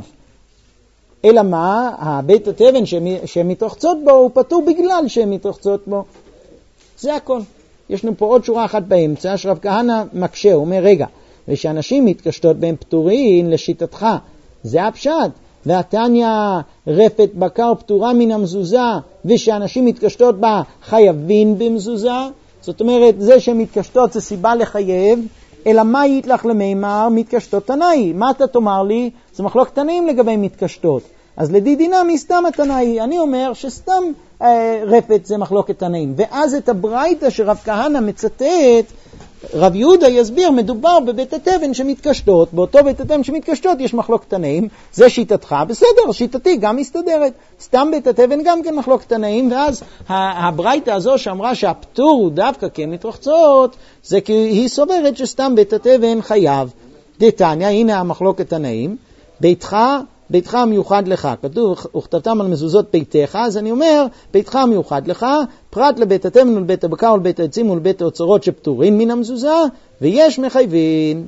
אלא מה? הבית התבן שהן מתרחצות בו הוא פטור בגלל שהן מתרחצות בו. זה הכל. יש לנו פה עוד שורה אחת באמצע שרב כהנא מקשה, הוא אומר רגע, ושאנשים מתקשטות בהם פטורין לשיטתך, זה הפשט. והתניא רפת בקר פטורה מן המזוזה, ושאנשים מתקשטות בה חייבים במזוזה. זאת אומרת, זה שמתקשטות זה סיבה לחייב, אלא מה יתלך למימר? מתקשטות תנאי. מה אתה תאמר לי? זה מחלוקת תנאים לגבי מתקשטות. אז לדי דינמי סתם התנאי. אני אומר שסתם אה, רפת זה מחלוקת תנאים. ואז את הברייתא שרב כהנא מצטט, רב יהודה יסביר, מדובר בבית התבן שמתקשטות, באותו בית התבן שמתקשטות יש מחלוקת תנאים, זה שיטתך, בסדר, שיטתי גם מסתדרת, סתם בית התבן גם כן מחלוקת תנאים, ואז הברייתא הזו שאמרה שהפטור הוא דווקא כי הן מתרחצות, זה כי היא סוברת שסתם בית התבן חייב. דתניא, הנה המחלוקת תנאים, ביתך, ביתך מיוחד לך, כתוב, וכתבתם על מזוזות ביתך, אז אני אומר, ביתך מיוחד לך, פרט לבית התבן ולבית הבקר ולבית העצים ולבית האוצרות שפטורין מן המזוזה, ויש מחייבים.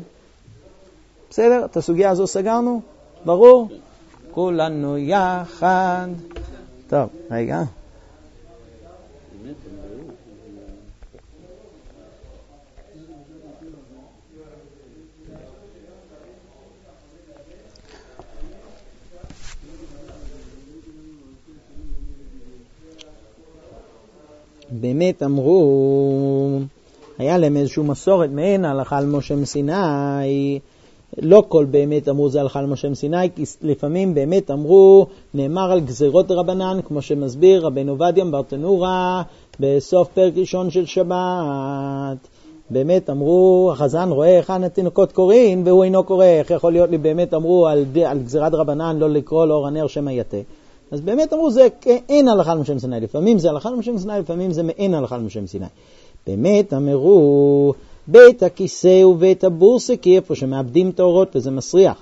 בסדר? את הסוגיה הזו סגרנו? ברור? כולנו יחד. טוב, רגע. באמת אמרו, היה להם איזושהי מסורת מעין הלכה על משה מסיני, לא כל באמת אמרו זה הלכה על משה מסיני, כי לפעמים באמת אמרו, נאמר על גזירות רבנן, כמו שמסביר רבנו עובדיה ברטנורה, בסוף פרק ראשון של שבת. באמת אמרו, החזן רואה איך התינוקות קוראים, והוא אינו קורא, איך יכול להיות לי באמת אמרו על, על גזירת רבנן לא לקרוא לאור הנר שם היתה. אז באמת אמרו זה אין הלכה על משה מסיני, לפעמים זה הלכה על משה מסיני, לפעמים זה מאין הלכה על משה מסיני. באמת אמרו בית הכיסא ובית הבורסקי, איפה שמאבדים תאורות וזה מסריח,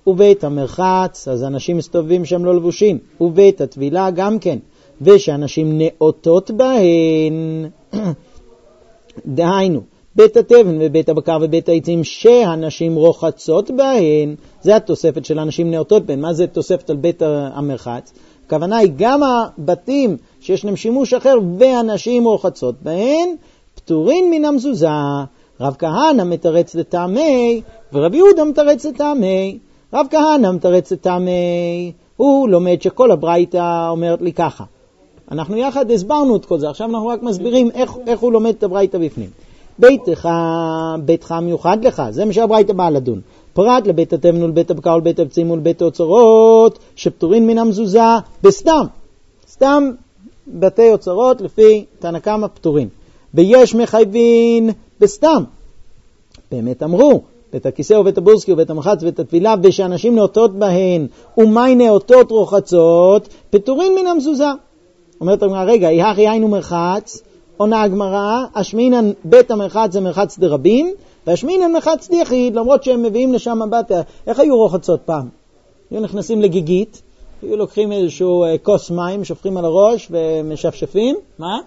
ובית המרחץ, אז אנשים מסתובבים שם לא לבושים, ובית הטבילה גם כן, ושאנשים נאותות בהן, דהיינו, בית התבן ובית הבקר ובית העצים שהנשים רוחצות בהן, זה התוספת של אנשים נאותות בהן. מה זה תוספת על בית המרחץ? הכוונה היא גם הבתים שיש להם שימוש אחר ואנשים רוחצות בהן, פטורין מן המזוזה. רב כהנא מתרץ לטעמי ורב יהודה מתרץ לטעמי. רב כהנא מתרץ לטעמי, הוא לומד שכל הברייתא אומרת לי ככה. אנחנו יחד הסברנו את כל זה, עכשיו אנחנו רק מסבירים איך, איך הוא לומד את הברייתא בפנים. ביתך, ביתך מיוחד לך, זה מה שהברייתא באה לדון. פרט לבית התבן ולבית הבקר ולבית העצים ולבית האוצרות שפטורין מן המזוזה בסתם. סתם בתי אוצרות לפי תנא קמא פטורין. ביש מחייבין בסתם. באמת אמרו, בית הכיסא ובית הבורסקי ובית המרחץ ובית הטבילה ושאנשים נאותות בהן ומי נאותות רוחצות פטורין מן המזוזה. אומרת הגמרא, רגע, יחי היינו מרחץ, עונה הגמרא, השמינן בית המרחץ זה מרחץ דרבים, והשמינן מרחץ דיחיד, למרות שהם מביאים לשם מבטה. איך היו רוחצות פעם? היו נכנסים לגיגית, היו לוקחים איזשהו כוס מים, שופכים על הראש ומשפשפים. מה?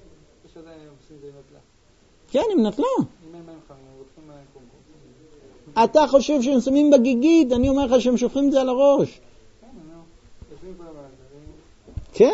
כן, הם נטלו. אתה חושב שהם שמים בגיגית, אני אומר לך שהם שופכים את זה על הראש. כן?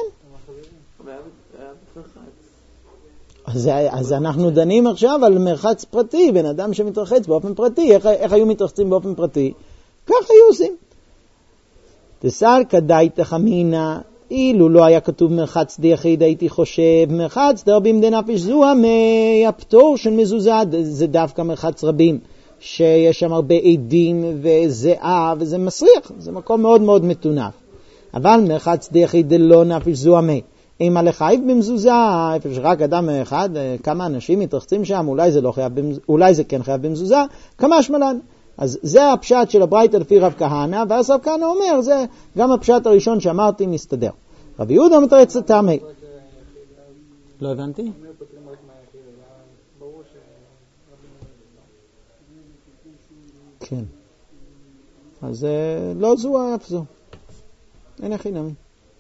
אז, אז אנחנו דנים עכשיו על מרחץ פרטי, בן אדם שמתרחץ באופן פרטי. איך, איך היו מתרחצים באופן פרטי? כך היו עושים. תסל כדאי תחמינה, אילו לא היה כתוב מרחץ דיחיד, הייתי חושב מרחץ דרבים דנפש זו המי, הפטור של מזוזה, זה דווקא מרחץ רבים, שיש שם הרבה עדים וזיעה וזה מסריח, זה מקום מאוד מאוד מתונף. אבל מרחץ דיחיד דלא נפש זו המי, אם הלחייב במזוזה, איפה שרק אדם אחד, כמה אנשים מתרחצים שם, אולי זה, לא חייב, אולי זה כן חייב במזוזה, כמה שמלן. אז זה הפשט של הברייתא לפי רב כהנא, ואז רב כהנא אומר, זה גם הפשט הראשון שאמרתי מסתדר. רב יהודה מתרץ לטעמי. לא הבנתי? כן. אז לא זו אף זו. אין הכי נמי.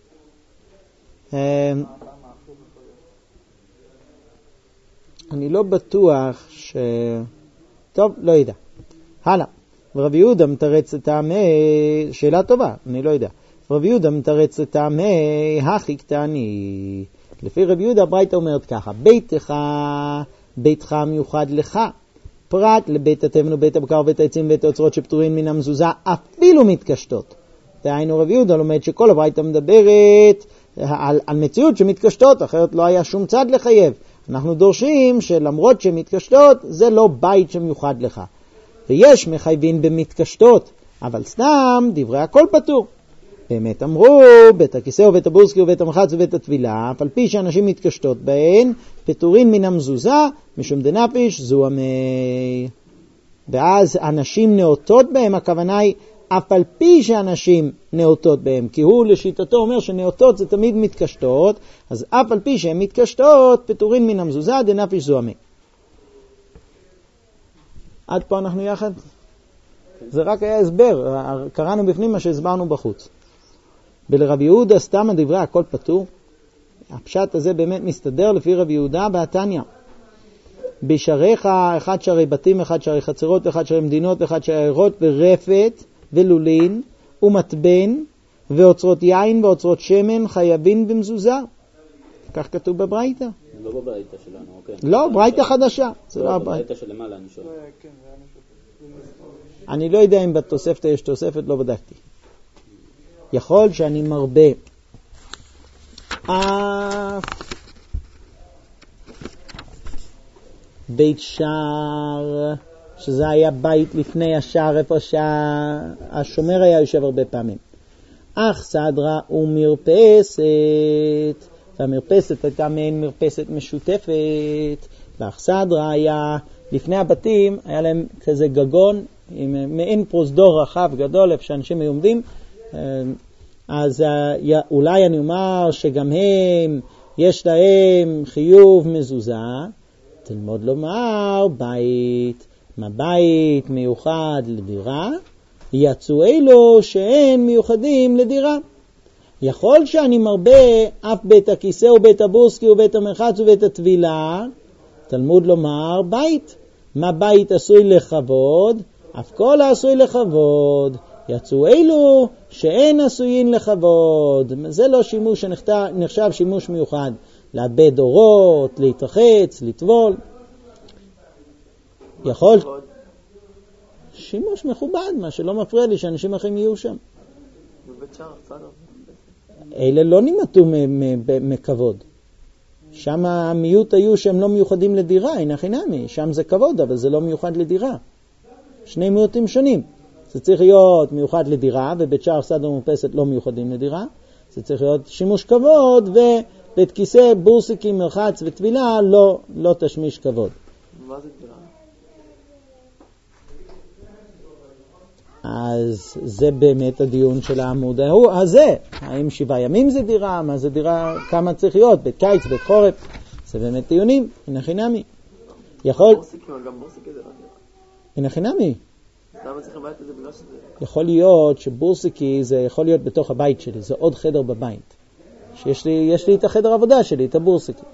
אני לא בטוח ש... טוב, לא יודע. הלאה. רב יהודה מתרץ לטעמי, שאלה טובה, אני לא יודע. רב יהודה מתרץ לטעמי, הכי קטני. לפי רב יהודה הברייתא אומרת ככה, ביתך, ביתך מיוחד לך, פרט לבית התבן ובית הבקר ובית העצים ובית האוצרות שפטורין מן המזוזה, אפילו מתקשטות. דהיינו רב יהודה לומד שכל הברייתא מדברת על, על מציאות שמתקשטות, אחרת לא היה שום צד לחייב. אנחנו דורשים שלמרות שמתקשטות, זה לא בית שמיוחד לך. ויש מחייבים במתקשטות, אבל סתם דברי הכל פטור. באמת אמרו, בית הכיסא ובית הבורסקי ובית המרחץ ובית הטבילה, אף על פי שאנשים מתקשטות בהן, פטורין מן המזוזה, משום דנפש זו המי. ואז אנשים נאותות בהם, הכוונה היא, אף על פי שאנשים נאותות בהם, כי הוא לשיטתו אומר שנאותות זה תמיד מתקשטות, אז אף על פי שהן מתקשטות, פטורין מן המזוזה, דנפש זו המי. עד פה אנחנו יחד? זה רק היה הסבר, קראנו בפנים מה שהסברנו בחוץ. ולרב יהודה סתם הדברי הכל פטור. הפשט הזה באמת מסתדר לפי רב יהודה בהתניא. בשעריך אחד שערי בתים, אחד שערי חצרות, אחד שערי מדינות, אחד שערי עיירות ורפת ולולין ומטבן ואוצרות יין ואוצרות שמן חייבים במזוזה. כך כתוב בברייתא. לא בברייתא שלנו, אוקיי. לא, ברייתא חדשה. זה לא בברייתא שלמעלה, אני שואל. אני לא יודע אם בתוספת יש תוספת, לא בדקתי. יכול שאני מרבה אף בית שער, שזה היה בית לפני השער, איפה שהשומר היה יושב הרבה פעמים. אך סדרה ומרפסת, והמרפסת הייתה מעין מרפסת משותפת, ואך סדרה היה, לפני הבתים היה להם כזה גגון, עם מעין פרוזדור רחב גדול, איפה שאנשים היו עומדים, אז אולי אני אומר שגם הם, יש להם חיוב מזוזה, תלמוד לומר בית, מה בית מיוחד לדירה, יצאו אלו שאין מיוחדים לדירה. יכול שאני מרבה אף בית הכיסא ובית הבוסקי ובית המרחץ ובית הטבילה, תלמוד לומר בית. מה בית עשוי לכבוד? אף כל העשוי לכבוד. יצאו אלו שאין עשויים לכבוד. זה לא שימוש שנחשב שימוש מיוחד. לאבד אורות, להתרחץ, לטבול. יכול... שימוש מכובד, מה שלא מפריע לי שאנשים אחרים יהיו שם. אלה לא נמעטו מכבוד. שם המיעוט היו שהם לא מיוחדים לדירה, אין הכי נמי. שם זה כבוד, אבל זה לא מיוחד לדירה. שני מיעוטים שונים. זה צריך להיות מיוחד לדירה, ובית שער סדר ומרפסת לא מיוחדים לדירה. זה צריך להיות שימוש כבוד, ובית כיסא, בורסיקי, מרחץ וטבילה לא, לא תשמיש כבוד. מה זה דירה? אז זה באמת הדיון של העמוד הזה. האם שבעה ימים זה דירה? מה זה דירה? כמה צריך להיות? בית קיץ, בית חורף? זה באמת דיונים. אין הכי נמי. יכול... בורסיקי, אבל גם בורסיקי זה לא דירה. אין הכי נמי. למה צריך לבית את זה בגלל שזה... יכול להיות שבורסיקי זה יכול להיות בתוך הבית שלי. זה עוד חדר בבית. שיש לי, יש לי את החדר עבודה שלי, את הבורסיקי.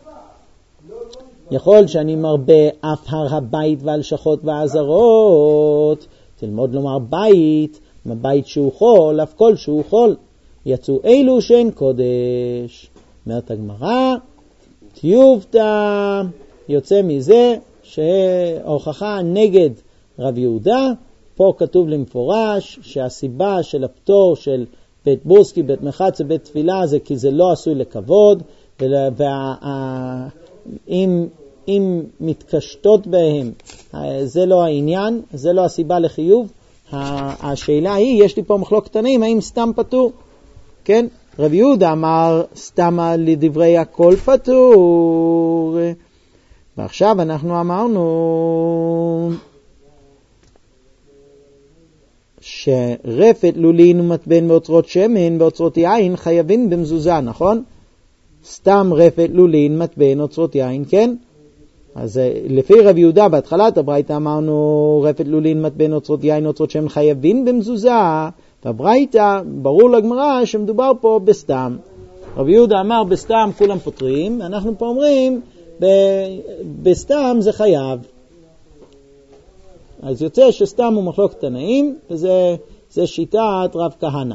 יכול שאני מרבה אף הר הבית והלשכות והעזרות. תלמוד לומר בית, מה בית שהוא חול, אף כל שהוא חול. יצאו אלו שאין קודש. אומרת הגמרא, תיובתא, יוצא מזה שההוכחה נגד רב יהודה, פה כתוב למפורש שהסיבה של הפטור של בית בורסקי, בית מרחץ ובית תפילה זה כי זה לא עשוי לכבוד, ואם אם מתקשטות בהם, זה לא העניין, זה לא הסיבה לחיוב. השאלה היא, יש לי פה מחלוקת תנאים, האם סתם פטור? כן? רב יהודה אמר, סתם לדברי הכל פטור. ועכשיו אנחנו אמרנו שרפת לולין ומטבן באוצרות שמן, באוצרות יין, חייבים במזוזה, נכון? סתם רפת לולין, מטבן, אוצרות יין, כן? אז לפי רב יהודה בהתחלת הברייתא אמרנו רפת לולין, מטבן, אוצרות יין, אוצרות שמן חייבים במזוזה, והברייתא ברור לגמרא שמדובר פה בסתם. רב יהודה אמר בסתם כולם פותרים, אנחנו פה אומרים בסתם זה חייב. אז יוצא שסתם הוא מחלוקת תנאים, וזה זה שיטת רב כהנא.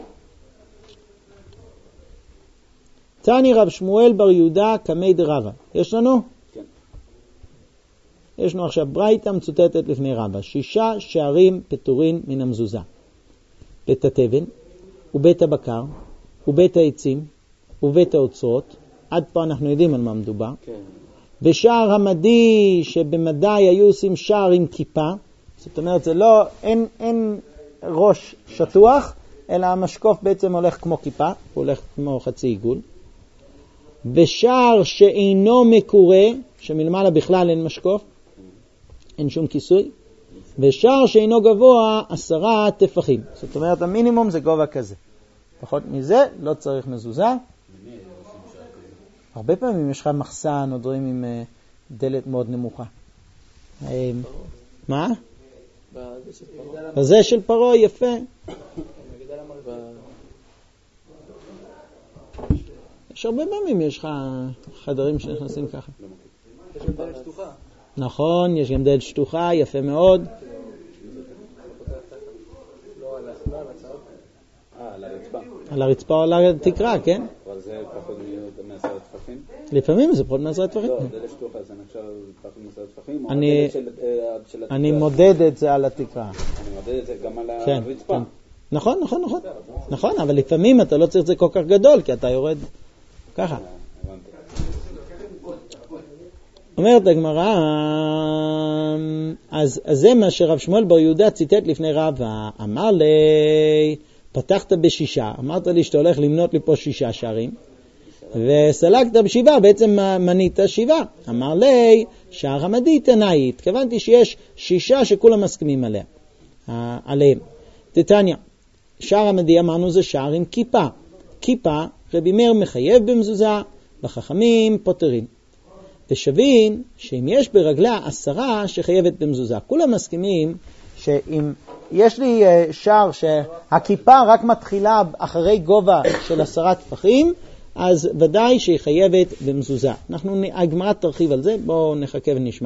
תני רב שמואל בר יהודה קמי דרבא. יש לנו? כן. יש לנו עכשיו ברייתא מצוטטת לפני רבא. שישה שערים פטורין מן המזוזה. בית התבן, ובית הבקר, ובית העצים, ובית האוצרות. עד פה אנחנו יודעים על מה מדובר. כן. ושער המדי, שבמדי היו עושים שער עם כיפה. זאת אומרת, זה לא, אין, אין ראש שטוח, אלא המשקוף בעצם הולך כמו כיפה, הוא הולך כמו חצי עיגול. ושער שאינו מקורה, שמלמעלה בכלל אין משקוף, אין שום כיסוי. ושער שאינו גבוה, עשרה טפחים. זאת אומרת, המינימום זה גובה כזה. פחות מזה, לא צריך מזוזה. הרבה פעמים יש לך מחסן או דברים עם דלת מאוד נמוכה. מה? בזה של פרו, יפה. יש הרבה פעמים, יש לך חדרים שנכנסים ככה. יש גם דלת שטוחה. נכון, יש גם דלת שטוחה, יפה מאוד. לא על הצבא, על הצעות. אה, על הרצפה. על הרצפה או על התקרה, כן? אבל זה פחות מעשרה טפחים? לפעמים זה פחות מעשרה טפחים. לא, דלת שטוחה זה נחשב פחות מעשרה טפחים? אני, אני מודד את זה על התקרה. אני מודד את זה גם על כן, הרצפה. כן. נכון, נכון, נכון. נכון, אבל לפעמים אתה לא צריך את זה כל כך גדול, כי אתה יורד ככה. אומרת הגמרא, אז, אז זה מה שרב שמואל בר יהודה ציטט לפני רבא. אמר לי, פתחת בשישה, אמרת לי שאתה הולך למנות לי פה שישה שערים, וסלקת בשבעה, בעצם מנית שבעה. אמר לי, שער המדי תנאי, התכוונתי שיש שישה שכולם מסכימים עליה, עליהם. תתניא, שער המדי אמרנו זה שער עם כיפה. כיפה, רבי מאיר מחייב במזוזה, בחכמים פותרים. ושבין שאם יש ברגלה עשרה שחייבת במזוזה, כולם מסכימים שאם יש לי שער שהכיפה רק מתחילה אחרי גובה של עשרה טפחים, אז ודאי שהיא חייבת במזוזה. אנחנו, הגמרא תרחיב על זה, בואו נחכה ונשמע.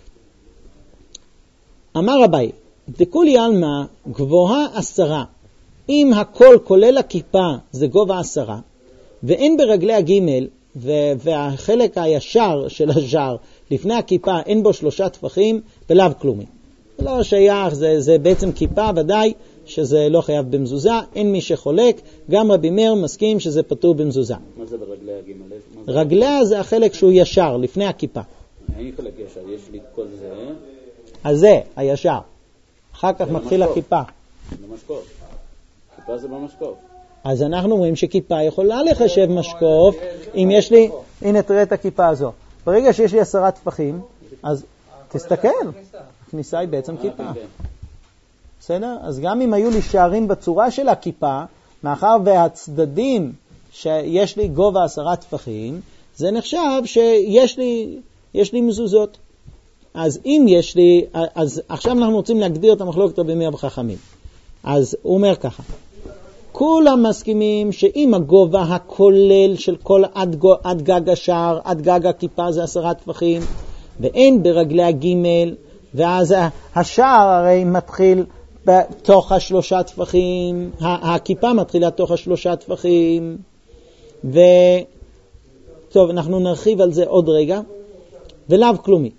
אמר רבי, דכולי עלמא גבוהה עשרה, אם הכל כולל הכיפה זה גובה עשרה, ואין ברגלי הגימל, והחלק הישר של השער לפני הכיפה אין בו שלושה טפחים, בלאו כלומי. זה לא שייך, זה, זה בעצם כיפה, ודאי שזה לא חייב במזוזה, אין מי שחולק, גם רבי מאיר מסכים שזה פטור במזוזה. מה זה ברגלי הגימל? רגליה זה החלק שהוא ישר, לפני הכיפה. אין לי חלק ישר, יש לי כל זה. אז זה, הישר. אחר כך מתחיל הכיפה. במשקוף. כיפה זה במשקוף. אז אנחנו אומרים שכיפה יכולה לחשב משקוף, אם יש לי, הנה תראה את הכיפה הזו. ברגע שיש לי עשרה טפחים, אז תסתכל, הכניסה היא בעצם כיפה. בסדר? אז גם אם היו לי שערים בצורה של הכיפה, מאחר והצדדים שיש לי גובה עשרה טפחים, זה נחשב שיש לי, יש לי מזוזות. אז אם יש לי, אז עכשיו אנחנו רוצים להגדיר את המחלוקת רבי מאיר וחכמים. אז הוא אומר ככה, כולם מסכימים שאם הגובה הכולל של כל עד, עד גג השער, עד גג הכיפה זה עשרה טפחים, ואין ברגלי הגימל, ואז השער הרי מתחיל בתוך השלושה טפחים, הכיפה מתחילה תוך השלושה טפחים, וטוב, אנחנו נרחיב על זה עוד רגע, ולאו כלומי.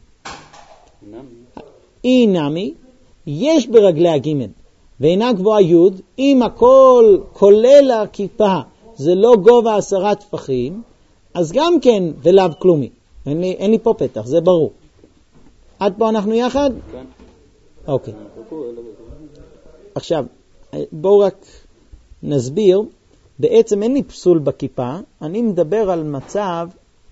אי נמי, יש ברגלי הגימל, ואינה גבוהה יוד, אם הכל כולל הכיפה זה לא גובה עשרה טפחים, אז גם כן ולאו כלומי. אין לי, אין לי פה פתח, זה ברור. עד פה אנחנו יחד? כן. אוקיי. עכשיו, בואו רק נסביר, בעצם אין לי פסול בכיפה, אני מדבר על מצב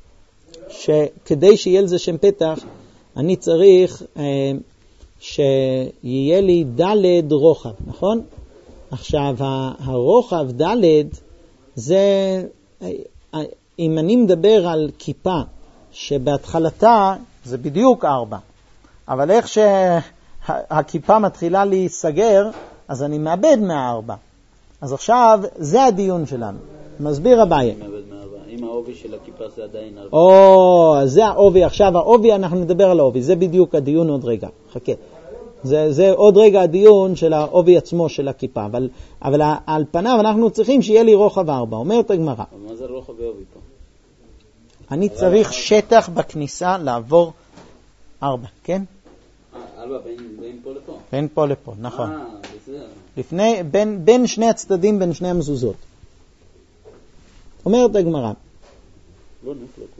שכדי שיהיה לזה שם פתח, אני צריך אה, שיהיה לי דלת רוחב, נכון? עכשיו, הרוחב דלת זה, אם אני מדבר על כיפה שבהתחלתה זה בדיוק ארבע, אבל איך שהכיפה מתחילה להיסגר, אז אני מאבד מהארבע. אז עכשיו זה הדיון שלנו. מסביר אביי. אם העובי של הכיפה זה עדיין ארבע. או, זה העובי. עכשיו העובי, אנחנו נדבר על העובי. זה בדיוק הדיון עוד רגע. חכה. זה, זה עוד רגע הדיון של העובי עצמו של הכיפה. אבל, אבל על פניו אנחנו צריכים שיהיה לי רוחב ארבע. אומרת הגמרא. מה זה רוחב ועובי פה? אני צריך שטח בכניסה לעבור ארבע, כן? ארבע בין, בין פה לפה. בין פה לפה, נכון. אה, בסדר. לפני, בין, בין שני הצדדים, בין שני המזוזות. אומרת הגמרא. לא נחלקו.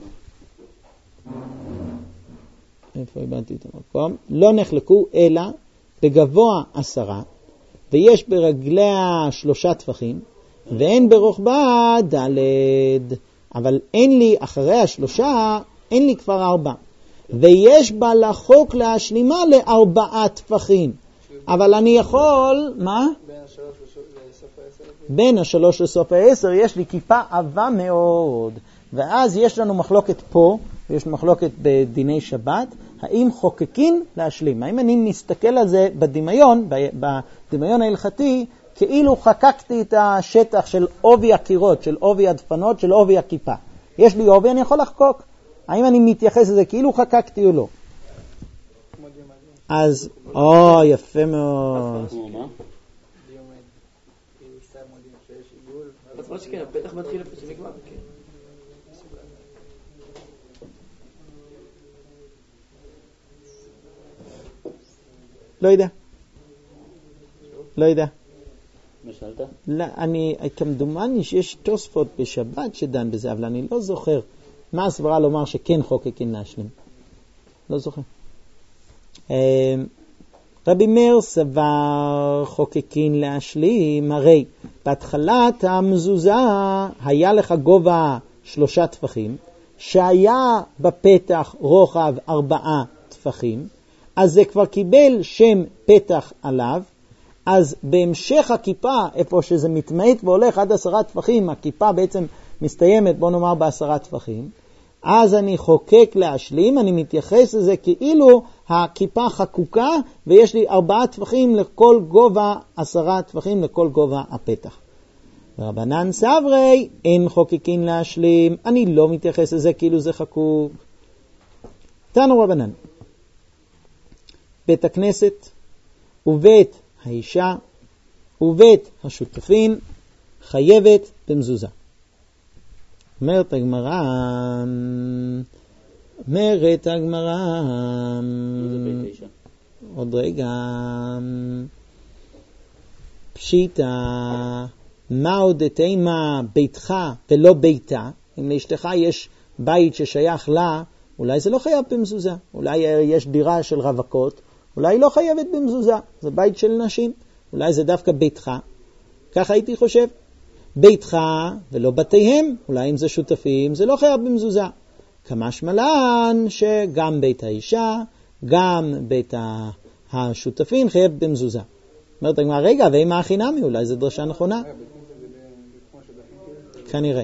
איפה הבנתי את המקום? לא נחלקו, אלא בגבוה עשרה, ויש ברגליה שלושה טפחים, ואין ברוחבה דלת. אבל אין לי, אחרי השלושה, אין לי כבר ארבע. ויש בה לחוק להשלימה לארבעה טפחים. אבל אני יכול, מה? בין השלוש לסוף העשר. בין השלוש לסוף העשר יש לי כיפה עבה מאוד. ואז יש לנו מחלוקת פה, ויש מחלוקת בדיני שבת, האם חוקקין להשלים. האם אני מסתכל על זה בדמיון, בדמיון ההלכתי, כאילו חקקתי את השטח של עובי הקירות, של עובי הדפנות, של עובי הכיפה. יש לי עובי, אני יכול לחקוק. האם אני מתייחס לזה כאילו חקקתי או לא? אז, או, יפה מאוד. בצורה שכן, הפתח מתחיל איפה שנגמר. לא יודע. לא יודע. מה שאלת? לא, אני, כמדומני שיש תוספות בשבת שדן בזה, אבל אני לא זוכר מה הסברה לומר שכן חוקקין להשלים. לא זוכר. רבי מאיר סבר חוקקין להשלים, הרי בהתחלת המזוזה היה לך גובה שלושה טפחים, שהיה בפתח רוחב ארבעה טפחים, אז זה כבר קיבל שם פתח עליו, אז בהמשך הכיפה, איפה שזה מתמעט והולך עד עשרה טפחים, הכיפה בעצם מסתיימת, בוא נאמר בעשרה טפחים, אז אני חוקק להשלים, אני מתייחס לזה כאילו הכיפה חקוקה, ויש לי ארבעה טפחים לכל גובה, עשרה טפחים לכל גובה הפתח. רבנן סברי, אין חוקקין להשלים, אני לא מתייחס לזה כאילו זה חקוק. תנו רבנן, בית הכנסת ובית האישה ובית השותפין חייבת במזוזה. אומרת הגמרא, אומרת הגמרא, עוד רגע, פשיטה, מה עוד תימה ביתך ולא ביתה? אם לאשתך יש בית ששייך לה, אולי זה לא חייב במזוזה. אולי יש דירה של רווקות, אולי היא לא חייבת במזוזה. זה בית של נשים, אולי זה דווקא ביתך. ככה הייתי חושב. ביתך ולא בתיהם, אולי אם זה שותפים, זה לא חייב במזוזה. כמשמע לן שגם בית האישה, גם בית השותפים חייב במזוזה. אומרת הגמרא, רגע, ואם הכי נמי, אולי זו דרשה נכונה. כנראה.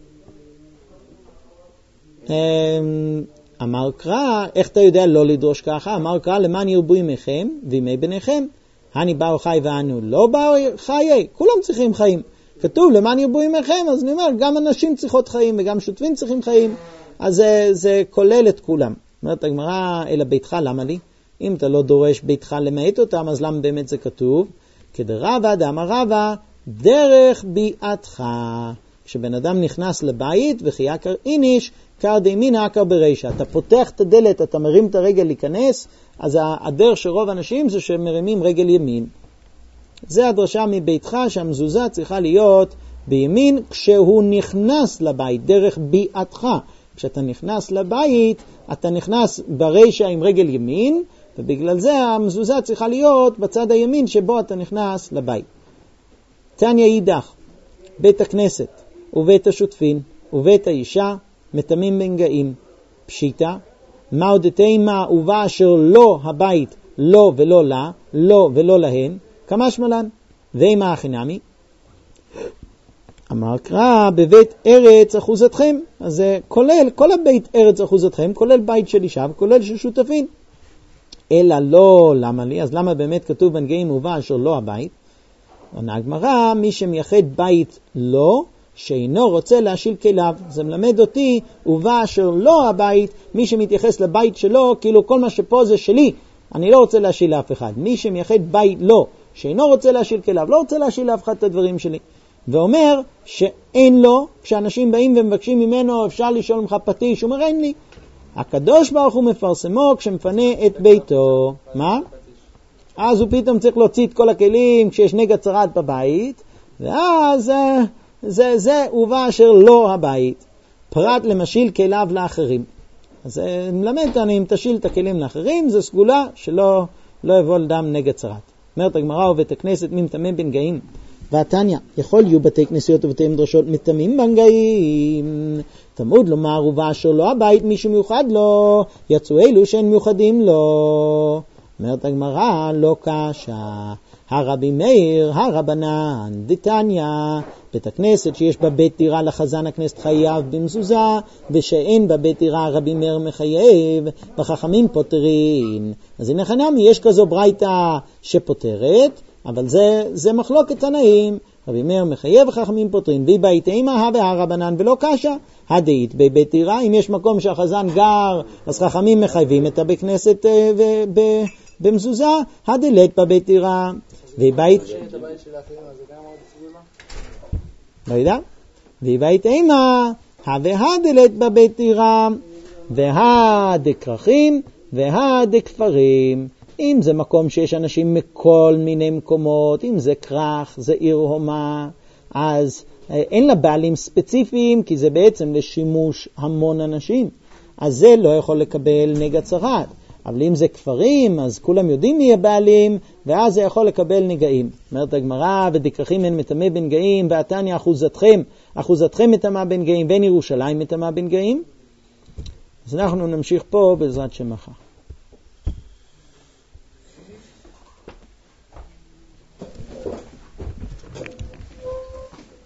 אמר קרא, איך אתה יודע לא לדרוש ככה? אמר קרא, למען ירבו ימיכם וימי בניכם. אני באו חי ואנו לא באו חיי. כולם צריכים חיים. כתוב למען ירבו ימיכם, אז אני אומר, גם אנשים צריכות חיים וגם שותפים צריכים חיים. אז זה, זה כולל את כולם. אומרת הגמרא, אלא ביתך, למה לי? אם אתה לא דורש ביתך למעט אותם, אז למה באמת זה כתוב? כדרבה דאמר רבא, דרך ביעתך. כשבן אדם נכנס לבית וכי יקר איניש, קר דימין יקר ברישה. אתה פותח את הדלת, אתה מרים את הרגל להיכנס, אז הדרך של רוב אנשים זה שמרימים רגל ימין. זה הדרשה מביתך שהמזוזה צריכה להיות בימין כשהוא נכנס לבית, דרך ביעתך. כשאתה נכנס לבית, אתה נכנס ברישה עם רגל ימין, ובגלל זה המזוזה צריכה להיות בצד הימין שבו אתה נכנס לבית. תניא יידך, בית הכנסת ובית השותפין ובית האישה מטמאים בנגעים. פשיטה, מה עוד תימה ובה אשר לא הבית, לא ולא לה, לא ולא להן, כמשמע לן, ואימה הכי נמי. אמר קרא, בבית ארץ אחוזתכם, אז זה כולל, כל הבית ארץ אחוזתכם, כולל בית של אישה וכולל של שותפין. אלא לא, למה לי? אז למה באמת כתוב בנגעים ובה אשר לא הבית? עונה הגמרא, מי שמייחד בית לא, שאינו רוצה להשיל כליו. זה מלמד אותי, ובה אשר לא הבית, מי שמתייחס לבית שלו, כאילו כל מה שפה זה שלי, אני לא רוצה להשיל לאף אחד. מי שמייחד בית לא, שאינו רוצה להשיל כליו, לא רוצה להשיל לאף אחד את הדברים שלי. ואומר שאין לו, כשאנשים באים ומבקשים ממנו, אפשר לשאול ממך פטיש, הוא אומר אין לי. הקדוש ברוך הוא מפרסמו כשמפנה את ביתו. מה? אז הוא פתאום צריך להוציא את כל הכלים כשיש נגע צרת בבית, ואז זה, זה, זה הובא אשר לא הבית, פרט למשיל כליו לאחרים. אז זה מלמד אותנו, אם תשיל את הכלים לאחרים, זה סגולה שלא לא יבוא לדם נגע צרת. אומרת הגמרא, ובית הכנסת מי מטמא בנגעים. והתניא, יכול יהיו בתי כנסיות ובתי מדרשות מטמאים בנגעים. תמוד לומר, ובה אשר לא הבית מישהו מיוחד לו, יצאו אלו שהן מיוחדים לו. אומרת הגמרא, לא קשה. הרבי מאיר, הרבנן, דתניא, בית הכנסת שיש בה בית דירה לחזן הכנסת חייב במזוזה, ושאין בה בית דירה רבי מאיר מחייב, וחכמים פותרים. אז הנה חנמי, יש כזו ברייתא שפותרת, אבל זה, זה מחלוקת תנאים. רבי מאיר מחייב וחכמים פותרים, והיא בית אימה והרבנן ולא קשה. הדאית בבית דירה, אם יש מקום שהחזן גר, אז חכמים מחייבים את הבית כנסת במזוזה, הדלת בבית דירה. והיא בית... לא יודע. והיא בית אימה, והדלת בבית דירה, והדקרחים, והדקפרים. אם זה מקום שיש אנשים מכל מיני מקומות, אם זה כרך, זה עיר הומה, אז אין לה בעלים ספציפיים, כי זה בעצם לשימוש המון אנשים. אז זה לא יכול לקבל נגע צרת. אבל אם זה כפרים, אז כולם יודעים מי הבעלים, ואז זה יכול לקבל נגעים. אומרת הגמרא, ודקרחים הן מטמא בנגעים, והתניא אחוזתכם, אחוזתכם מטמא בנגעים, ואין ירושלים מטמא בנגעים. אז אנחנו נמשיך פה בעזרת שם מחר.